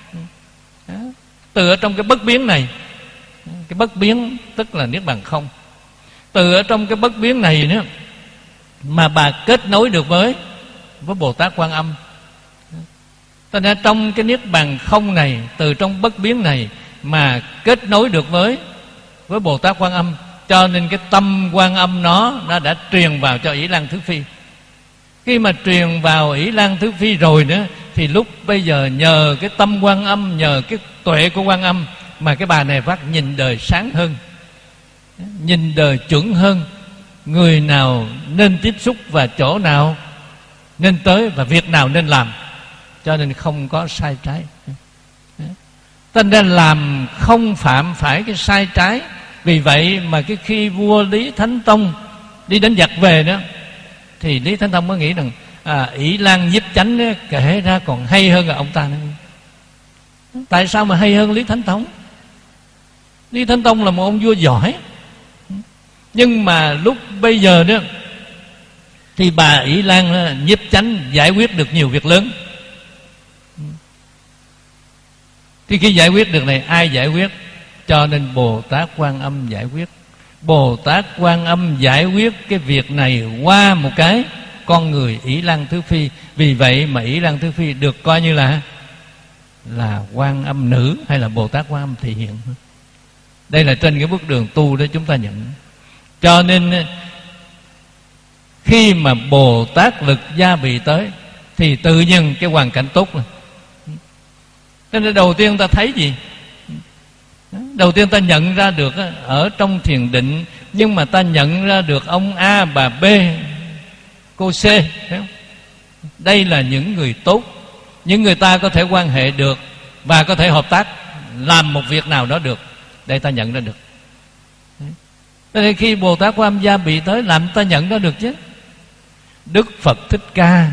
từ ở trong cái bất biến này. Cái bất biến tức là niết bàn không. Từ ở trong cái bất biến này nữa mà bà kết nối được với Bồ Tát Quan Âm. Ta nói trong cái niết bàn không này, từ trong bất biến này mà kết nối được với Bồ Tát Quan Âm. Cho nên cái tâm Quan Âm nó đã truyền vào cho Ỷ Lan Thứ Phi. Khi mà truyền vào Ỷ Lan Thứ Phi rồi nữa, thì lúc bây giờ nhờ cái tâm Quan Âm, nhờ cái tuệ của Quan Âm mà cái bà này phát nhìn đời sáng hơn, nhìn đời chuẩn hơn, người nào nên tiếp xúc và chỗ nào nên tới và việc nào nên làm. Cho nên không có sai trái. Tên ra làm không phạm phải cái sai trái. Vì vậy mà cái khi vua Lý Thánh Tông đi đánh giặc về đó, thì Lý Thánh Tông mới nghĩ rằng Ỷ Lan Nhiếp Chánh kể ra còn hay hơn là ông ta nữa. Tại sao mà hay hơn Lý Thánh Tông? Lý Thánh Tông là một ông vua giỏi, nhưng mà lúc bây giờ đó thì bà Ỷ Lan Nhiếp Chánh giải quyết được nhiều việc lớn. Thì khi giải quyết được này, ai giải quyết? Cho nên Bồ Tát Quan Âm giải quyết. Bồ Tát Quan Âm giải quyết cái việc này qua một cái con người Ỷ Lan Thứ Phi. Vì vậy mà Ỷ Lan Thứ Phi được coi như là Quan Âm nữ hay là Bồ Tát Quan Âm thị hiện. Đây là trên cái bước đường tu đó chúng ta nhận. Cho nên khi mà Bồ Tát lực gia bị tới thì tự nhiên cái hoàn cảnh tốt rồi. Nên đầu tiên ta thấy gì? Đầu tiên ta nhận ra được ở trong thiền định, nhưng mà ta nhận ra được ông A, bà B, cô C. Đây là những người tốt, những người ta có thể quan hệ được và có thể hợp tác làm một việc nào đó được. Đây ta nhận ra được. Nên khi Bồ Tát Quan Âm gia bị tới, làm ta nhận ra được chứ. Đức Phật Thích Ca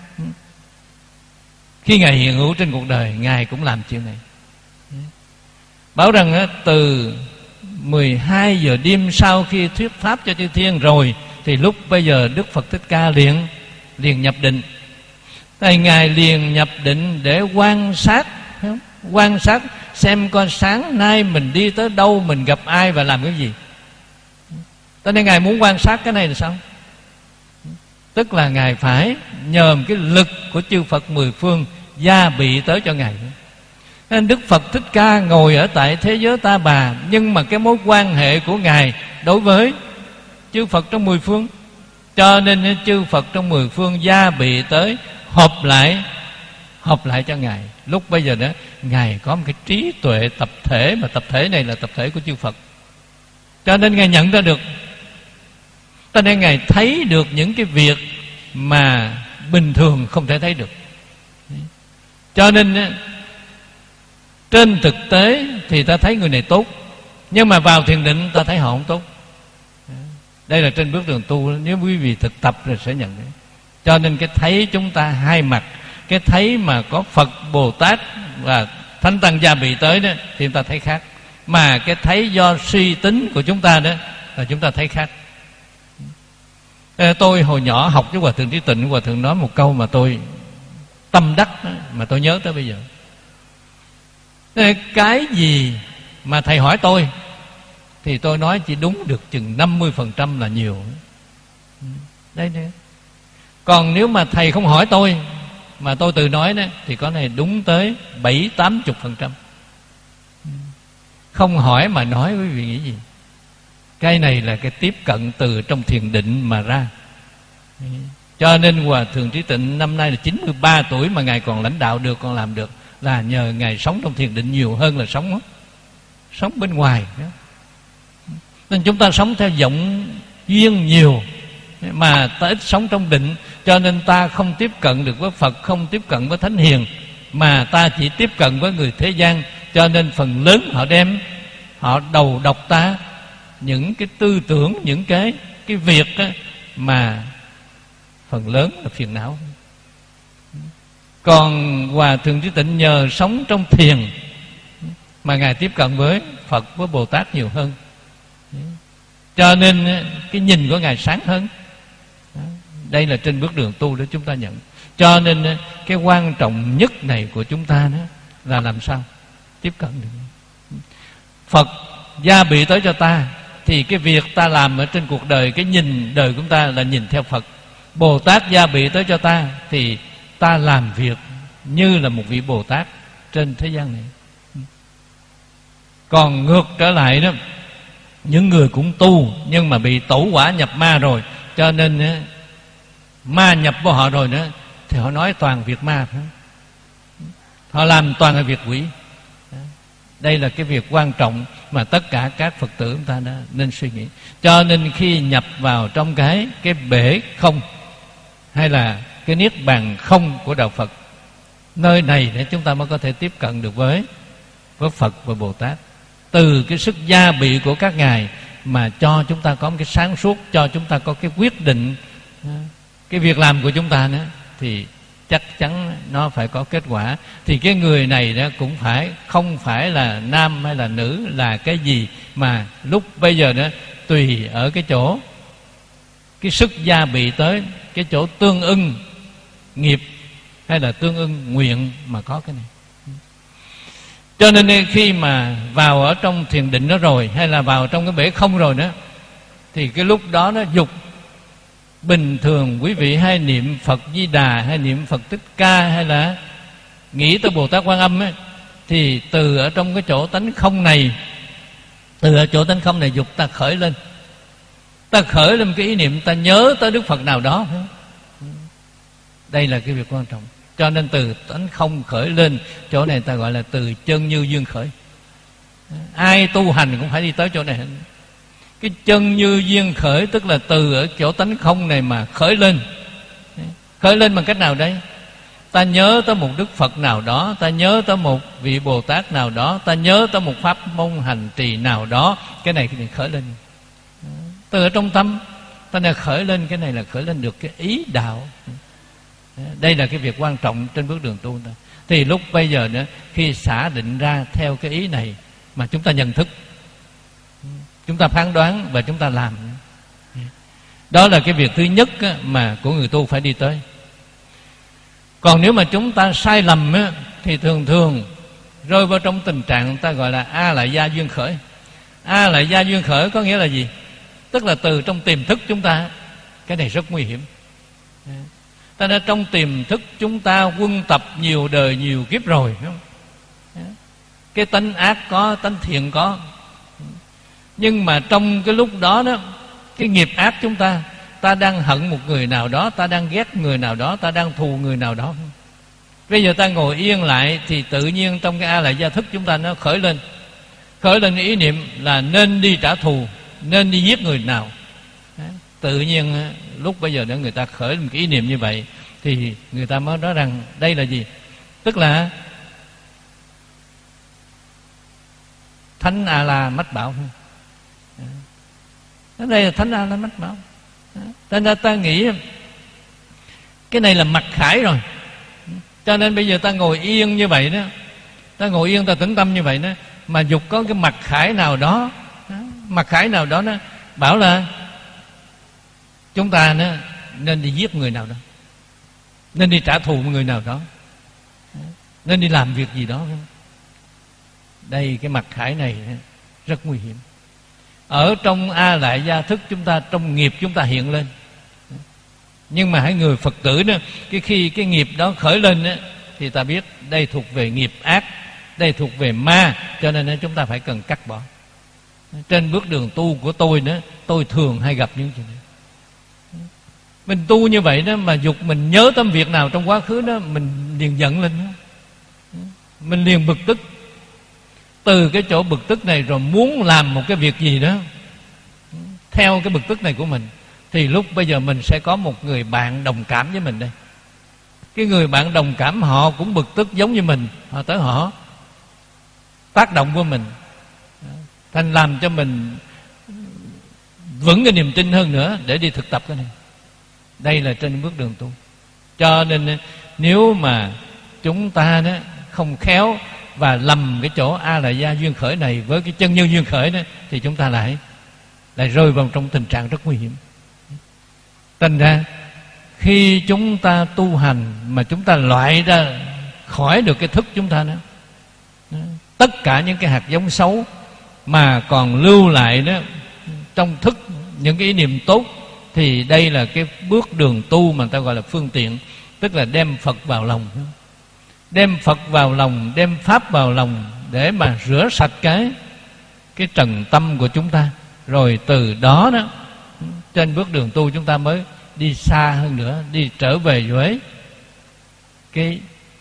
khi Ngài hiện hữu trên cuộc đời, Ngài cũng làm chuyện này. Bảo rằng từ 12 giờ đêm sau khi thuyết pháp cho chư thiên rồi, thì lúc bây giờ Đức Phật Thích Ca liền nhập định. Tại Ngài liền nhập định để quan sát, quan sát xem coi sáng nay mình đi tới đâu, mình gặp ai và làm cái gì. Cho nên Ngài muốn quan sát cái này là sao? Tức là Ngài phải nhờ cái lực của chư Phật mười phương gia bị tới cho Ngài. Nên Đức Phật Thích Ca ngồi ở tại thế giới Ta Bà, nhưng mà cái mối quan hệ của Ngài đối với chư Phật trong mười phương, cho nên chư Phật trong mười phương gia bị tới hợp lại cho Ngài. Lúc bây giờ đó Ngài có một cái trí tuệ tập thể, mà tập thể này là tập thể của chư Phật. Cho nên Ngài nhận ra được, cho nên Ngài thấy được những cái việc mà bình thường không thể thấy được. Cho nên Trên thực tế thì ta thấy người này tốt, nhưng mà vào thiền định ta thấy họ không tốt. Đây là trên bước đường tu, nếu quý vị thực tập rồi sẽ nhận đấy. Cho nên cái thấy chúng ta hai mặt. Cái thấy mà có Phật, Bồ Tát và Thánh Tăng gia bị tới đó thì chúng ta thấy khác. Mà cái thấy do suy tính của chúng ta đó là chúng ta thấy khác. Tôi hồi nhỏ học với Hòa Thượng Trí Tịnh, Hòa Thượng nói một câu mà tôi tâm đắc đó, mà tôi nhớ tới bây giờ. Cái gì mà thầy hỏi tôi thì tôi nói chỉ đúng được chừng 50% là nhiều. Đấy đấy. Còn nếu mà thầy không hỏi tôi mà tôi tự nói đó thì có này đúng tới 70-80%. Không hỏi mà nói, quý vị nghĩ gì? Cái này là cái tiếp cận từ trong thiền định mà ra. Cho nên Hòa Thượng Trí Tịnh năm nay là 93 tuổi mà Ngài còn lãnh đạo được, còn làm được, là nhờ Ngài sống trong thiền định nhiều hơn là sống bên ngoài. Nên chúng ta sống theo vọng duyên nhiều, mà ta ít sống trong định. Cho nên ta không tiếp cận được với Phật, không tiếp cận với Thánh Hiền, mà ta chỉ tiếp cận với người thế gian. Cho nên phần lớn họ đầu độc ta những cái tư tưởng, những cái việc mà phần lớn là phiền não. Còn Hòa Thượng Trí Tịnh nhờ sống trong thiền mà Ngài tiếp cận với Phật, với Bồ Tát nhiều hơn. Cho nên cái nhìn của Ngài sáng hơn. Đây là trên bước đường tu để chúng ta nhận. Cho nên cái quan trọng nhất này của chúng ta đó là làm sao tiếp cận được. Phật gia bị tới cho ta thì cái việc ta làm ở trên cuộc đời, cái nhìn đời của ta là nhìn theo Phật. Bồ Tát gia bị tới cho ta thì ta làm việc như là một vị Bồ Tát trên thế gian này. Còn ngược trở lại đó, những người cũng tu nhưng mà bị tẩu hỏa nhập ma rồi, cho nên ma nhập vào họ rồi nữa thì họ nói toàn việc ma, họ làm toàn là việc quỷ. Đây là cái việc quan trọng mà tất cả các Phật tử chúng ta đã nên suy nghĩ. Cho nên khi nhập vào trong cái bể không, hay là cái niết bàn không của đạo Phật, nơi này để chúng ta mới có thể tiếp cận được với Phật và Bồ Tát. Từ cái sức gia bị của các ngài mà cho chúng ta có một cái sáng suốt, cho chúng ta có cái quyết định, cái việc làm của chúng ta nữa, thì chắc chắn nó phải có kết quả. Thì cái người này đó cũng không phải là nam hay là nữ, là cái gì mà lúc bây giờ đó tùy ở cái chỗ cái sức gia bị tới, cái chỗ tương ưng nghiệp hay là tương ưng nguyện mà có cái này. Cho nên khi mà vào ở trong thiền định đó rồi, hay là vào trong cái bể không rồi đó, thì cái lúc đó nó dục bình thường quý vị hay niệm Phật Di Đà, hay niệm Phật Thích Ca, hay là nghĩ tới Bồ Tát Quan Âm ấy, thì từ ở trong cái chỗ tánh không này, từ ở chỗ tánh không này dục ta khởi lên. Ta khởi lên cái ý niệm ta nhớ tới Đức Phật nào đó. Đây là cái việc quan trọng. Cho nên từ tánh không khởi lên, chỗ này ta gọi là từ chân như duyên khởi. Ai tu hành cũng phải đi tới chỗ này. Cái chân như duyên khởi tức là từ ở chỗ tánh không này mà khởi lên. Khởi lên bằng cách nào đấy? Ta nhớ tới một Đức Phật nào đó, ta nhớ tới một vị Bồ Tát nào đó, ta nhớ tới một pháp môn hành trì nào đó. Cái này khởi lên từ ở trong tâm. Ta này khởi lên, cái này là khởi lên được cái ý đạo. Đây là cái việc quan trọng trên bước đường tu. Thì lúc bây giờ nữa, khi xả định ra theo cái ý này mà chúng ta nhận thức, chúng ta phán đoán và chúng ta làm. Đó là cái việc thứ nhất mà của người tu phải đi tới. Còn nếu mà chúng ta sai lầm thì thường thường rơi vào trong tình trạng ta gọi là A lại gia duyên khởi. A lại gia duyên khởi có nghĩa là gì? Tức là từ trong tiềm thức chúng ta. Cái này rất nguy hiểm. Ta đã trong tiềm thức chúng ta quân tập nhiều đời nhiều kiếp rồi, không? Cái tánh ác có, tánh thiện có. Nhưng mà trong cái lúc đó đó, cái nghiệp ác chúng ta, ta đang hận một người nào đó, ta đang ghét người nào đó, ta đang thù người nào đó. Bây giờ ta ngồi yên lại thì tự nhiên trong cái A lại gia thức chúng ta nó khởi lên. Khởi lên ý niệm là nên đi trả thù, nên đi giết người nào. Tự nhiên lúc bây giờ nữa người ta khởi một cái ý niệm như vậy thì người ta mới nói rằng đây là gì? Tức là Thánh A La Mách Bảo. Đây là Thánh A La Mách Bảo. Thành ra ta nghĩ cái này là mặc khải rồi. Cho nên bây giờ ta ngồi yên như vậy đó, ta ngồi yên, ta tĩnh tâm như vậy đó, mà dục có cái mặc khải nào đó, mặc khải nào đó nó bảo là chúng ta nó nên đi giết người nào đó, nên đi trả thù người nào đó, nên đi làm việc gì đó. Đây, cái mặc khải này rất nguy hiểm. Ở trong A Lại Gia Thức chúng ta, trong nghiệp chúng ta hiện lên. Nhưng mà hãy người Phật tử đó, khi cái nghiệp đó khởi lên đó, thì ta biết đây thuộc về nghiệp ác, đây thuộc về ma, cho nên chúng ta phải cần cắt bỏ. Trên bước đường tu của tôi nữa, tôi thường hay gặp những chuyện này. Mình tu như vậy đó, mà dục mình nhớ tâm việc nào trong quá khứ đó, mình liền giận lên đó. Mình liền bực tức. Từ cái chỗ bực tức này rồi muốn làm một cái việc gì đó theo cái bực tức này của mình, thì lúc bây giờ mình sẽ có một người bạn đồng cảm với mình đây. Cái người bạn đồng cảm họ cũng bực tức giống như mình, họ tới họ tác động của mình, thành làm cho mình vững cái niềm tin hơn nữa để đi thực tập cái này. Đây là trên bước đường tu. Cho nên nếu mà chúng ta đó không khéo và lầm cái chỗ A Lại Gia duyên khởi này với cái chân nhân duyên khởi đó, thì chúng ta lại rơi vào trong tình trạng rất nguy hiểm. Thành ra khi chúng ta tu hành mà chúng ta loại ra khỏi được cái thức chúng ta đó, tất cả những cái hạt giống xấu mà còn lưu lại đó trong thức, những cái ý niệm tốt, thì đây là cái bước đường tu mà ta gọi là phương tiện, tức là đem Phật vào lòng, đem Phật vào lòng, đem Pháp vào lòng để mà rửa sạch cái trần tâm của chúng ta. Rồi từ đó đó, trên bước đường tu chúng ta mới đi xa hơn nữa, đi trở về với cái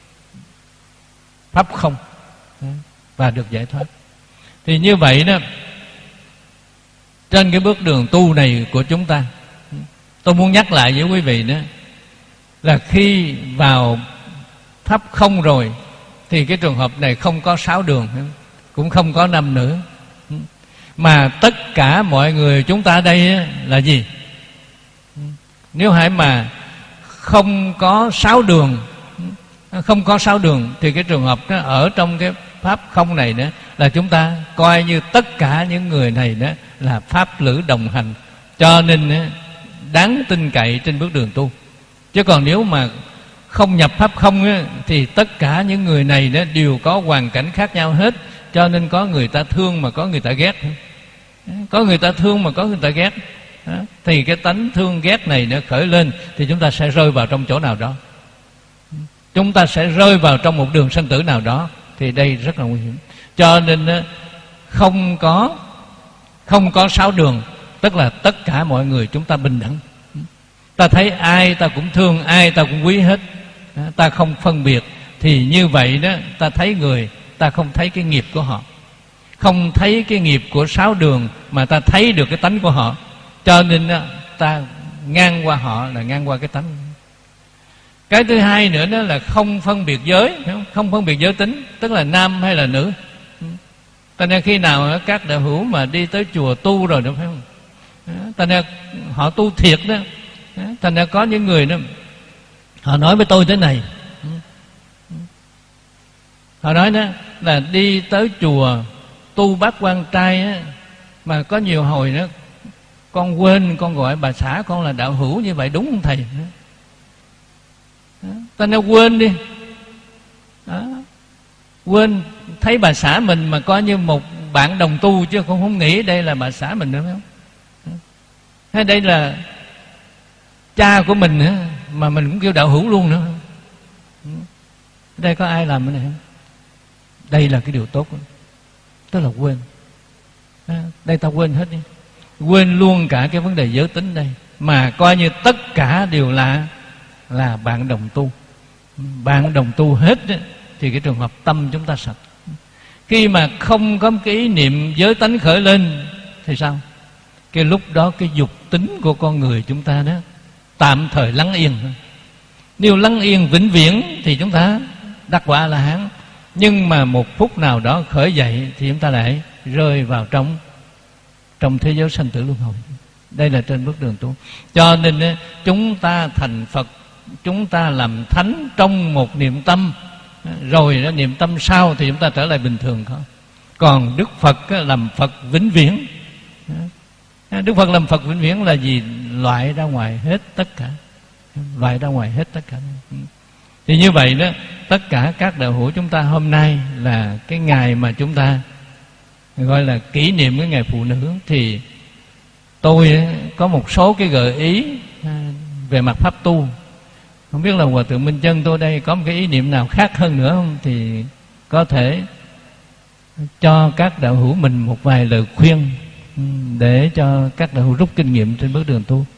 Pháp không và được giải thoát. Thì như vậy đó, trên cái bước đường tu này của chúng ta, tôi muốn nhắc lại với quý vị đó, là khi vào Pháp không rồi thì cái trường hợp này không có 6 đường, cũng không có 5 nữa, mà tất cả mọi người chúng ta ở đây là gì? Nếu hãy mà không có 6 đường, không có 6 đường, thì cái trường hợp đó ở trong cái Pháp không này đó là chúng ta coi như tất cả những người này đó là pháp lữ đồng hành, cho nên đáng tin cậy trên bước đường tu. Chứ còn nếu mà không nhập Pháp không á, thì tất cả những người này đó đều có hoàn cảnh khác nhau hết, cho nên có người ta thương mà có người ta ghét, có người ta thương mà có người ta ghét. Thì cái tánh thương ghét này nó khởi lên thì chúng ta sẽ rơi vào trong chỗ nào đó, chúng ta sẽ rơi vào trong một đường sanh tử nào đó. Thì đây rất là nguy hiểm. Cho nên không có 6 đường, tức là tất cả mọi người chúng ta bình đẳng. Ta thấy ai ta cũng thương, ai ta cũng quý hết, ta không phân biệt. Thì như vậy đó, ta thấy người, ta không thấy cái nghiệp của họ, không thấy cái nghiệp của 6 đường, mà ta thấy được cái tánh của họ. Cho nên ta ngang qua họ là ngang qua cái tánh. Cái thứ hai nữa đó là không phân biệt giới, không phân biệt giới tính, tức là nam hay là nữ. Thành ra khi nào các đạo hữu mà đi tới chùa tu rồi đó, phải không? Thành ra họ tu thiệt đó. Thành ra có những người đó, họ nói với tôi thế này, họ nói đó là đi tới chùa tu Bát Quan Trai á, mà có nhiều hồi đó con quên, con gọi bà xã con là đạo hữu như vậy đúng không thầy? Ta nói quên đi đó. Quên, thấy bà xã mình mà coi như một bạn đồng tu, chứ con không nghĩ đây là bà xã mình nữa, phải không? Hay đây là cha của mình nữa, mà mình cũng kêu đạo hữu luôn nữa. Đây có ai làm cái này không? Đây là cái điều tốt đó. Tức là quên. Đây ta quên hết đi, quên luôn cả cái vấn đề giới tính đây, mà coi như tất cả đều là bạn đồng tu. Bạn đồng tu hết đó, thì cái trường hợp tâm chúng ta sạch. Khi mà không có cái ý niệm giới tánh khởi lên thì sao? Cái lúc đó cái dục tính của con người chúng ta đó tạm thời lắng yên. Nếu lắng yên vĩnh viễn thì chúng ta đắc quả A-la-hán. Nhưng mà một phút nào đó khởi dậy thì chúng ta lại rơi vào trong thế giới sanh tử luân hồi. Đây là trên bước đường tu. Cho nên chúng ta thành Phật, chúng ta làm thánh trong một niệm tâm, rồi niệm tâm sau thì chúng ta trở lại bình thường thôi. Còn Đức Phật làm Phật vĩnh viễn. Đức Phật làm Phật vĩnh viễn là gì? Loại ra ngoài hết tất cả, loại ra ngoài hết tất cả. Thì như vậy đó, tất cả các đạo hữu chúng ta hôm nay là cái ngày mà chúng ta gọi là kỷ niệm cái ngày phụ nữ. Thì tôi có một số cái gợi ý về mặt pháp tu. Không biết là Hòa Thượng Minh Chân tôi đây có một cái ý niệm nào khác hơn nữa không, thì có thể cho các đạo hữu mình một vài lời khuyên để cho các đạo hữu rút kinh nghiệm trên bước đường tu.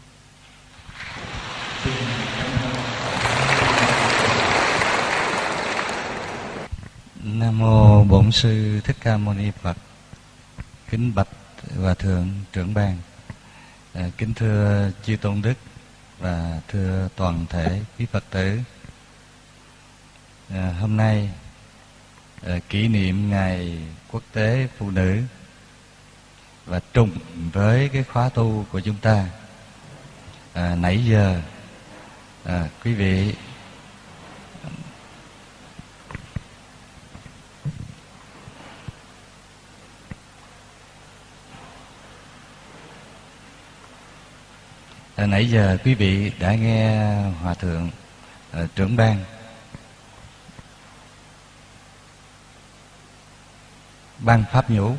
Nam mô Bổn Sư Thích Ca Mâu Ni Phật. Kính bạch Hòa Thượng trưởng ban, kính thưa chư tôn đức và thưa toàn thể quý Phật tử. Hôm nay kỷ niệm ngày quốc tế phụ nữ và trùng với cái khóa tu của chúng ta. Nãy giờ quý vị nãy giờ quý vị đã nghe Hòa Thượng trưởng ban ban pháp nhũ.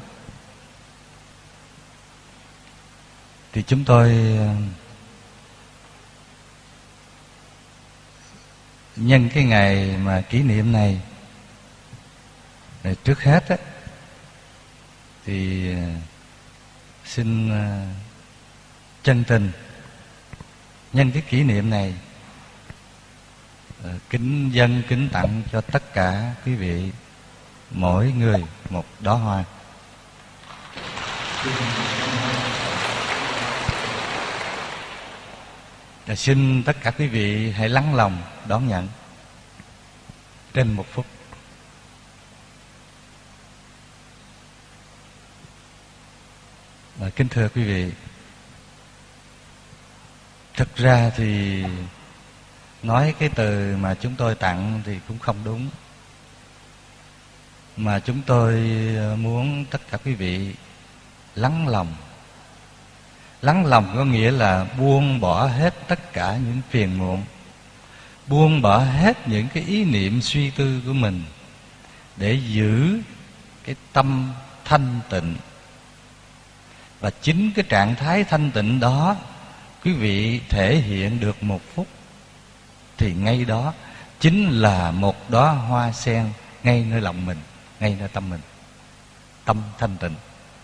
Thì chúng tôi nhân cái ngày mà kỷ niệm này, trước hết á, thì xin chân tình nhân cái kỷ niệm này kính dâng kính tặng cho tất cả quý vị mỗi người một đóa hoa. Và xin tất cả quý vị hãy lắng lòng đón nhận trên một phút. Kính thưa quý vị, thực ra thì nói cái từ mà chúng tôi tặng thì cũng không đúng, mà chúng tôi muốn tất cả quý vị lắng lòng. Lắng lòng có nghĩa là buông bỏ hết tất cả những phiền muộn, buông bỏ hết những cái ý niệm suy tư của mình, để giữ cái tâm thanh tịnh. Và chính cái trạng thái thanh tịnh đó quý vị thể hiện được một phút, thì ngay đó chính là một đóa hoa sen ngay nơi lòng mình, ngay nơi tâm mình, tâm thanh tịnh.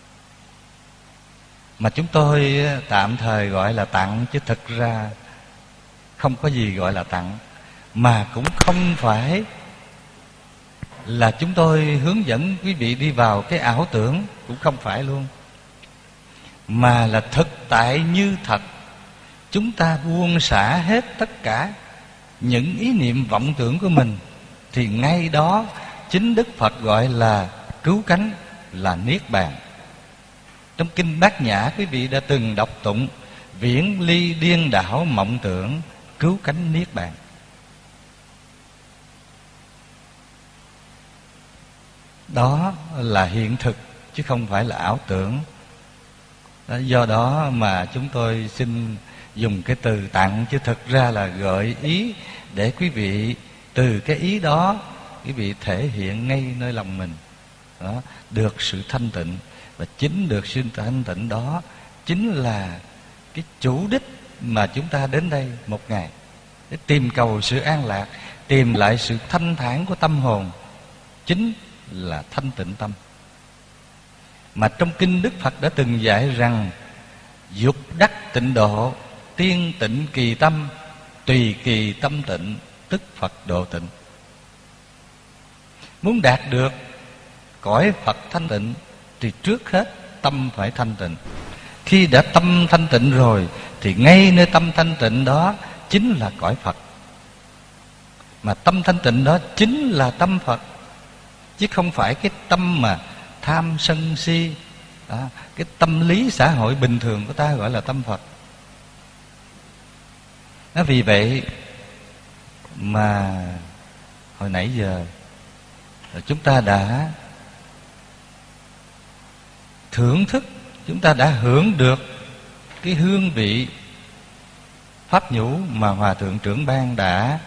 Mà chúng tôi tạm thời gọi là tặng, chứ thực ra không có gì gọi là tặng. Mà cũng không phải là chúng tôi hướng dẫn quý vị đi vào cái ảo tưởng, cũng không phải luôn. Mà là thực tại như thật. Chúng ta buông xả hết tất cả những ý niệm vọng tưởng của mình, thì ngay đó chính Đức Phật gọi là cứu cánh, là Niết Bàn. Trong Kinh Bát Nhã quý vị đã từng đọc tụng: viễn ly điên đảo mộng tưởng, cứu cánh Niết Bàn. Đó là hiện thực chứ không phải là ảo tưởng. Do đó mà chúng tôi xin dùng cái từ tặng, chứ thực ra là gợi ý để quý vị từ cái ý đó quý vị thể hiện ngay nơi lòng mình đó, được sự thanh tịnh. Và chính được sự thanh tịnh đó chính là cái chủ đích mà chúng ta đến đây một ngày, để tìm cầu sự an lạc, tìm lại sự thanh thản của tâm hồn, chính là thanh tịnh tâm. Mà trong kinh Đức Phật đã từng dạy rằng: dục đắc tịnh độ, tiên tịnh kỳ tâm, tùy kỳ tâm tịnh, tức Phật độ tịnh. Muốn đạt được cõi Phật thanh tịnh thì trước hết tâm phải thanh tịnh. Khi đã tâm thanh tịnh rồi thì ngay nơi tâm thanh tịnh đó chính là cõi Phật. Mà tâm thanh tịnh đó chính là tâm Phật, chứ không phải cái tâm mà tham sân si. Cái tâm lý xã hội bình thường của ta gọi là tâm Phật. Vì vậy mà hồi nãy giờ chúng ta đã thưởng thức, chúng ta đã hưởng được cái hương vị pháp nhũ mà Hòa Thượng Trưởng Ban đã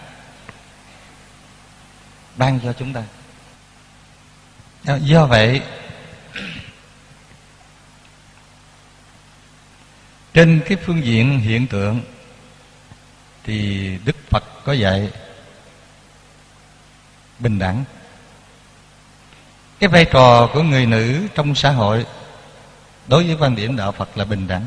ban cho chúng ta. Do vậy, trên cái phương diện hiện tượng thì Đức Phật có dạy bình đẳng. Cái vai trò của người nữ trong xã hội đối với quan điểm đạo Phật là bình đẳng.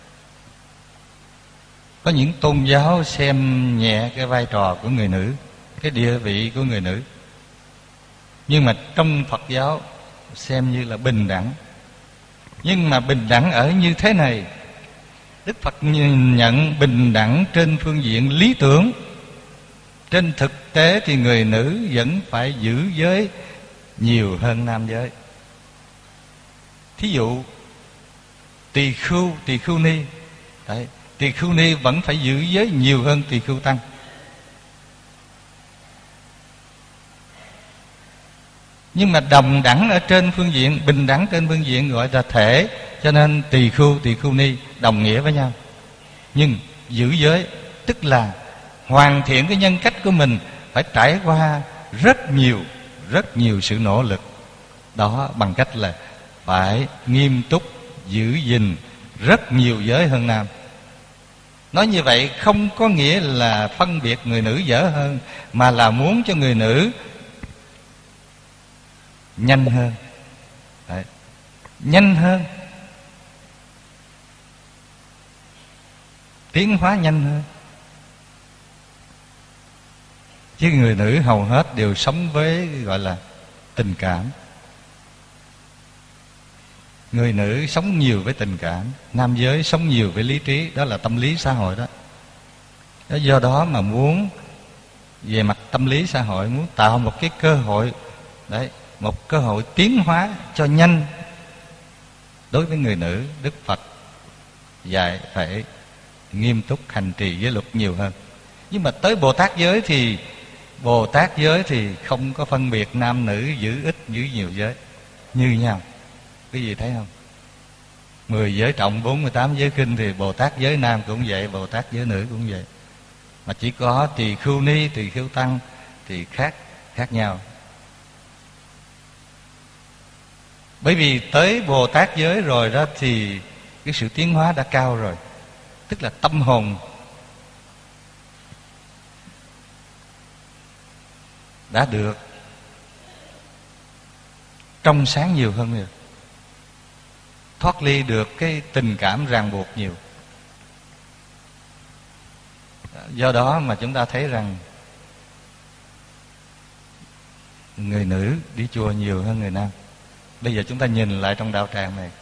Có những tôn giáo xem nhẹ cái vai trò của người nữ, cái địa vị của người nữ. Nhưng mà trong Phật giáo xem như là bình đẳng. Nhưng mà bình đẳng ở như thế này, Đức Phật nhận bình đẳng trên phương diện lý tưởng. Trên thực tế thì người nữ vẫn phải giữ giới nhiều hơn nam giới. Thí dụ tỳ khưu ni, tỳ khưu ni vẫn phải giữ giới nhiều hơn tỳ khưu tăng. Nhưng mà đồng đẳng ở trên phương diện, bình đẳng trên phương diện gọi là thể, cho nên tỳ khưu ni đồng nghĩa với nhau. Nhưng giữ giới tức là hoàn thiện cái nhân cách của mình phải trải qua rất nhiều sự nỗ lực. Đó bằng cách là phải nghiêm túc giữ gìn rất nhiều giới hơn nam. Nói như vậy không có nghĩa là phân biệt người nữ dở hơn, mà là muốn cho người nữ nhanh hơn. Đấy. Nhanh hơn, tiến hóa nhanh hơn. Chứ người nữ hầu hết đều sống với gọi là tình cảm. Người nữ sống nhiều với tình cảm, nam giới sống nhiều với lý trí. Đó là tâm lý xã hội đó. Do đó mà muốn về mặt tâm lý xã hội, muốn tạo một cái cơ hội, đấy, một cơ hội tiến hóa cho nhanh. Đối với người nữ, Đức Phật dạy phải nghiêm túc hành trì giới luật nhiều hơn. Nhưng mà tới Bồ Tát giới thì không có phân biệt nam nữ, giữ ít giữ nhiều giới, như nhau. Cái gì thấy không? 10 giới trọng, 48 giới kinh thì Bồ Tát giới nam cũng vậy, Bồ Tát giới nữ cũng vậy. Mà chỉ có tỳ khưu ni, tỳ khưu tăng thì khác nhau. Bởi vì tới Bồ Tát giới rồi đó thì cái sự tiến hóa đã cao rồi. Tức là tâm hồn đã được trong sáng nhiều hơn nhiều, thoát ly được cái tình cảm ràng buộc nhiều. Do đó mà chúng ta thấy rằng người nữ đi chùa nhiều hơn người nam. Bây giờ chúng ta nhìn lại trong đạo tràng này,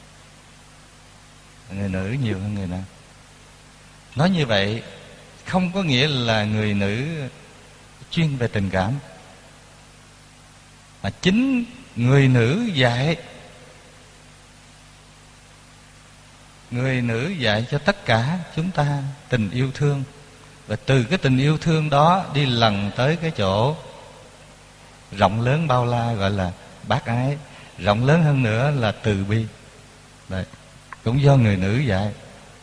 người nữ nhiều hơn người nam. Nói như vậy không có nghĩa là người nữ chuyên về tình cảm, mà chính người nữ dạy cho tất cả chúng ta tình yêu thương. Và từ cái tình yêu thương đó đi lần tới cái chỗ rộng lớn bao la gọi là bác ái. Rộng lớn hơn nữa là từ bi. Đấy, cũng do người nữ dạy.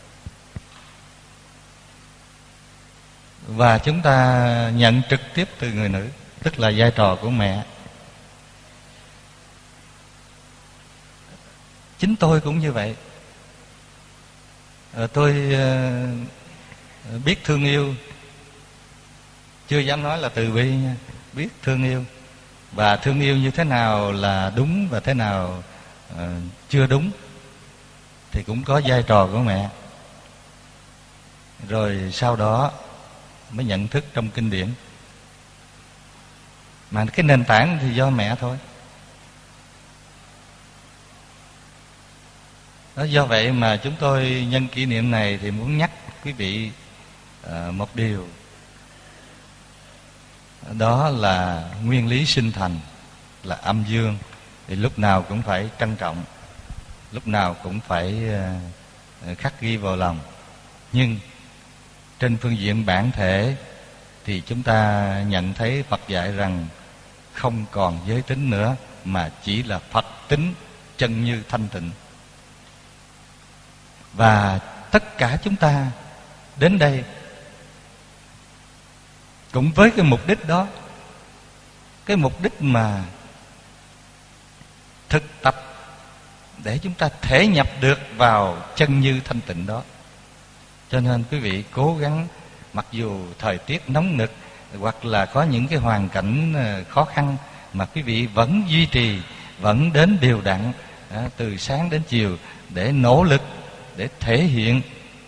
Và chúng ta nhận trực tiếp từ người nữ, tức là vai trò của mẹ. Chính tôi cũng như vậy. Tôi biết thương yêu, chưa dám nói là từ bi nha. Biết thương yêu. Và thương yêu như thế nào là đúng và thế nào chưa đúng thì cũng có vai trò của mẹ. Rồi sau đó mới nhận thức trong kinh điển. Mà cái nền tảng thì do mẹ thôi. Đó, do vậy mà chúng tôi nhân kỷ niệm này thì muốn nhắc quý vị một điều. Đó là nguyên lý sinh thành là âm dương, thì lúc nào cũng phải trân trọng, lúc nào cũng phải khắc ghi vào lòng. Nhưng trên phương diện bản thể thì chúng ta nhận thấy Phật dạy rằng không còn giới tính nữa, mà chỉ là Phật tính chân như thanh tịnh. Và tất cả chúng ta đến đây cũng với cái mục đích đó, cái mục đích mà thực tập để chúng ta thể nhập được vào chân như thanh tịnh đó. Cho nên quý vị cố gắng, mặc dù thời tiết nóng nực hoặc là có những cái hoàn cảnh khó khăn, mà quý vị vẫn duy trì, vẫn đến đều đặn từ sáng đến chiều để nỗ lực, để thể hiện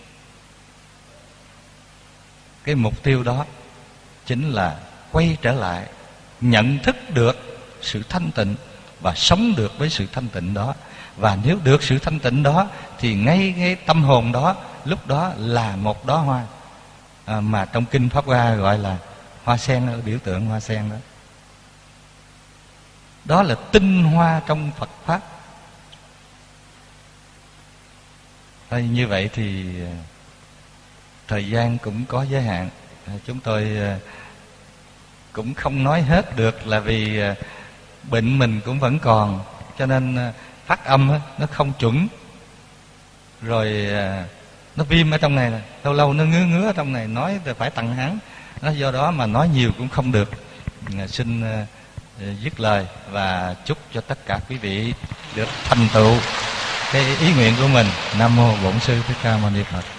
cái mục tiêu đó, chính là quay trở lại nhận thức được sự thanh tịnh và sống được với sự thanh tịnh đó. Và nếu được sự thanh tịnh đó thì ngay cái tâm hồn đó lúc đó là một đóa hoa, mà trong kinh Pháp Hoa gọi là hoa sen, biểu tượng hoa sen đó. Đó là tinh hoa trong Phật Pháp. Như vậy thì thời gian cũng có giới hạn, chúng tôi cũng không nói hết được, là vì bệnh mình cũng vẫn còn, cho nên phát âm nó không chuẩn, rồi nó viêm ở trong này, lâu lâu nó ngứa ở trong này, nói phải tặng hắn, do đó mà nói nhiều cũng không được. Xin dứt lời và chúc cho tất cả quý vị được thành tựu cái ý nguyện của mình. Nam mô Bổn Sư Thích Ca Mâu Ni Phật.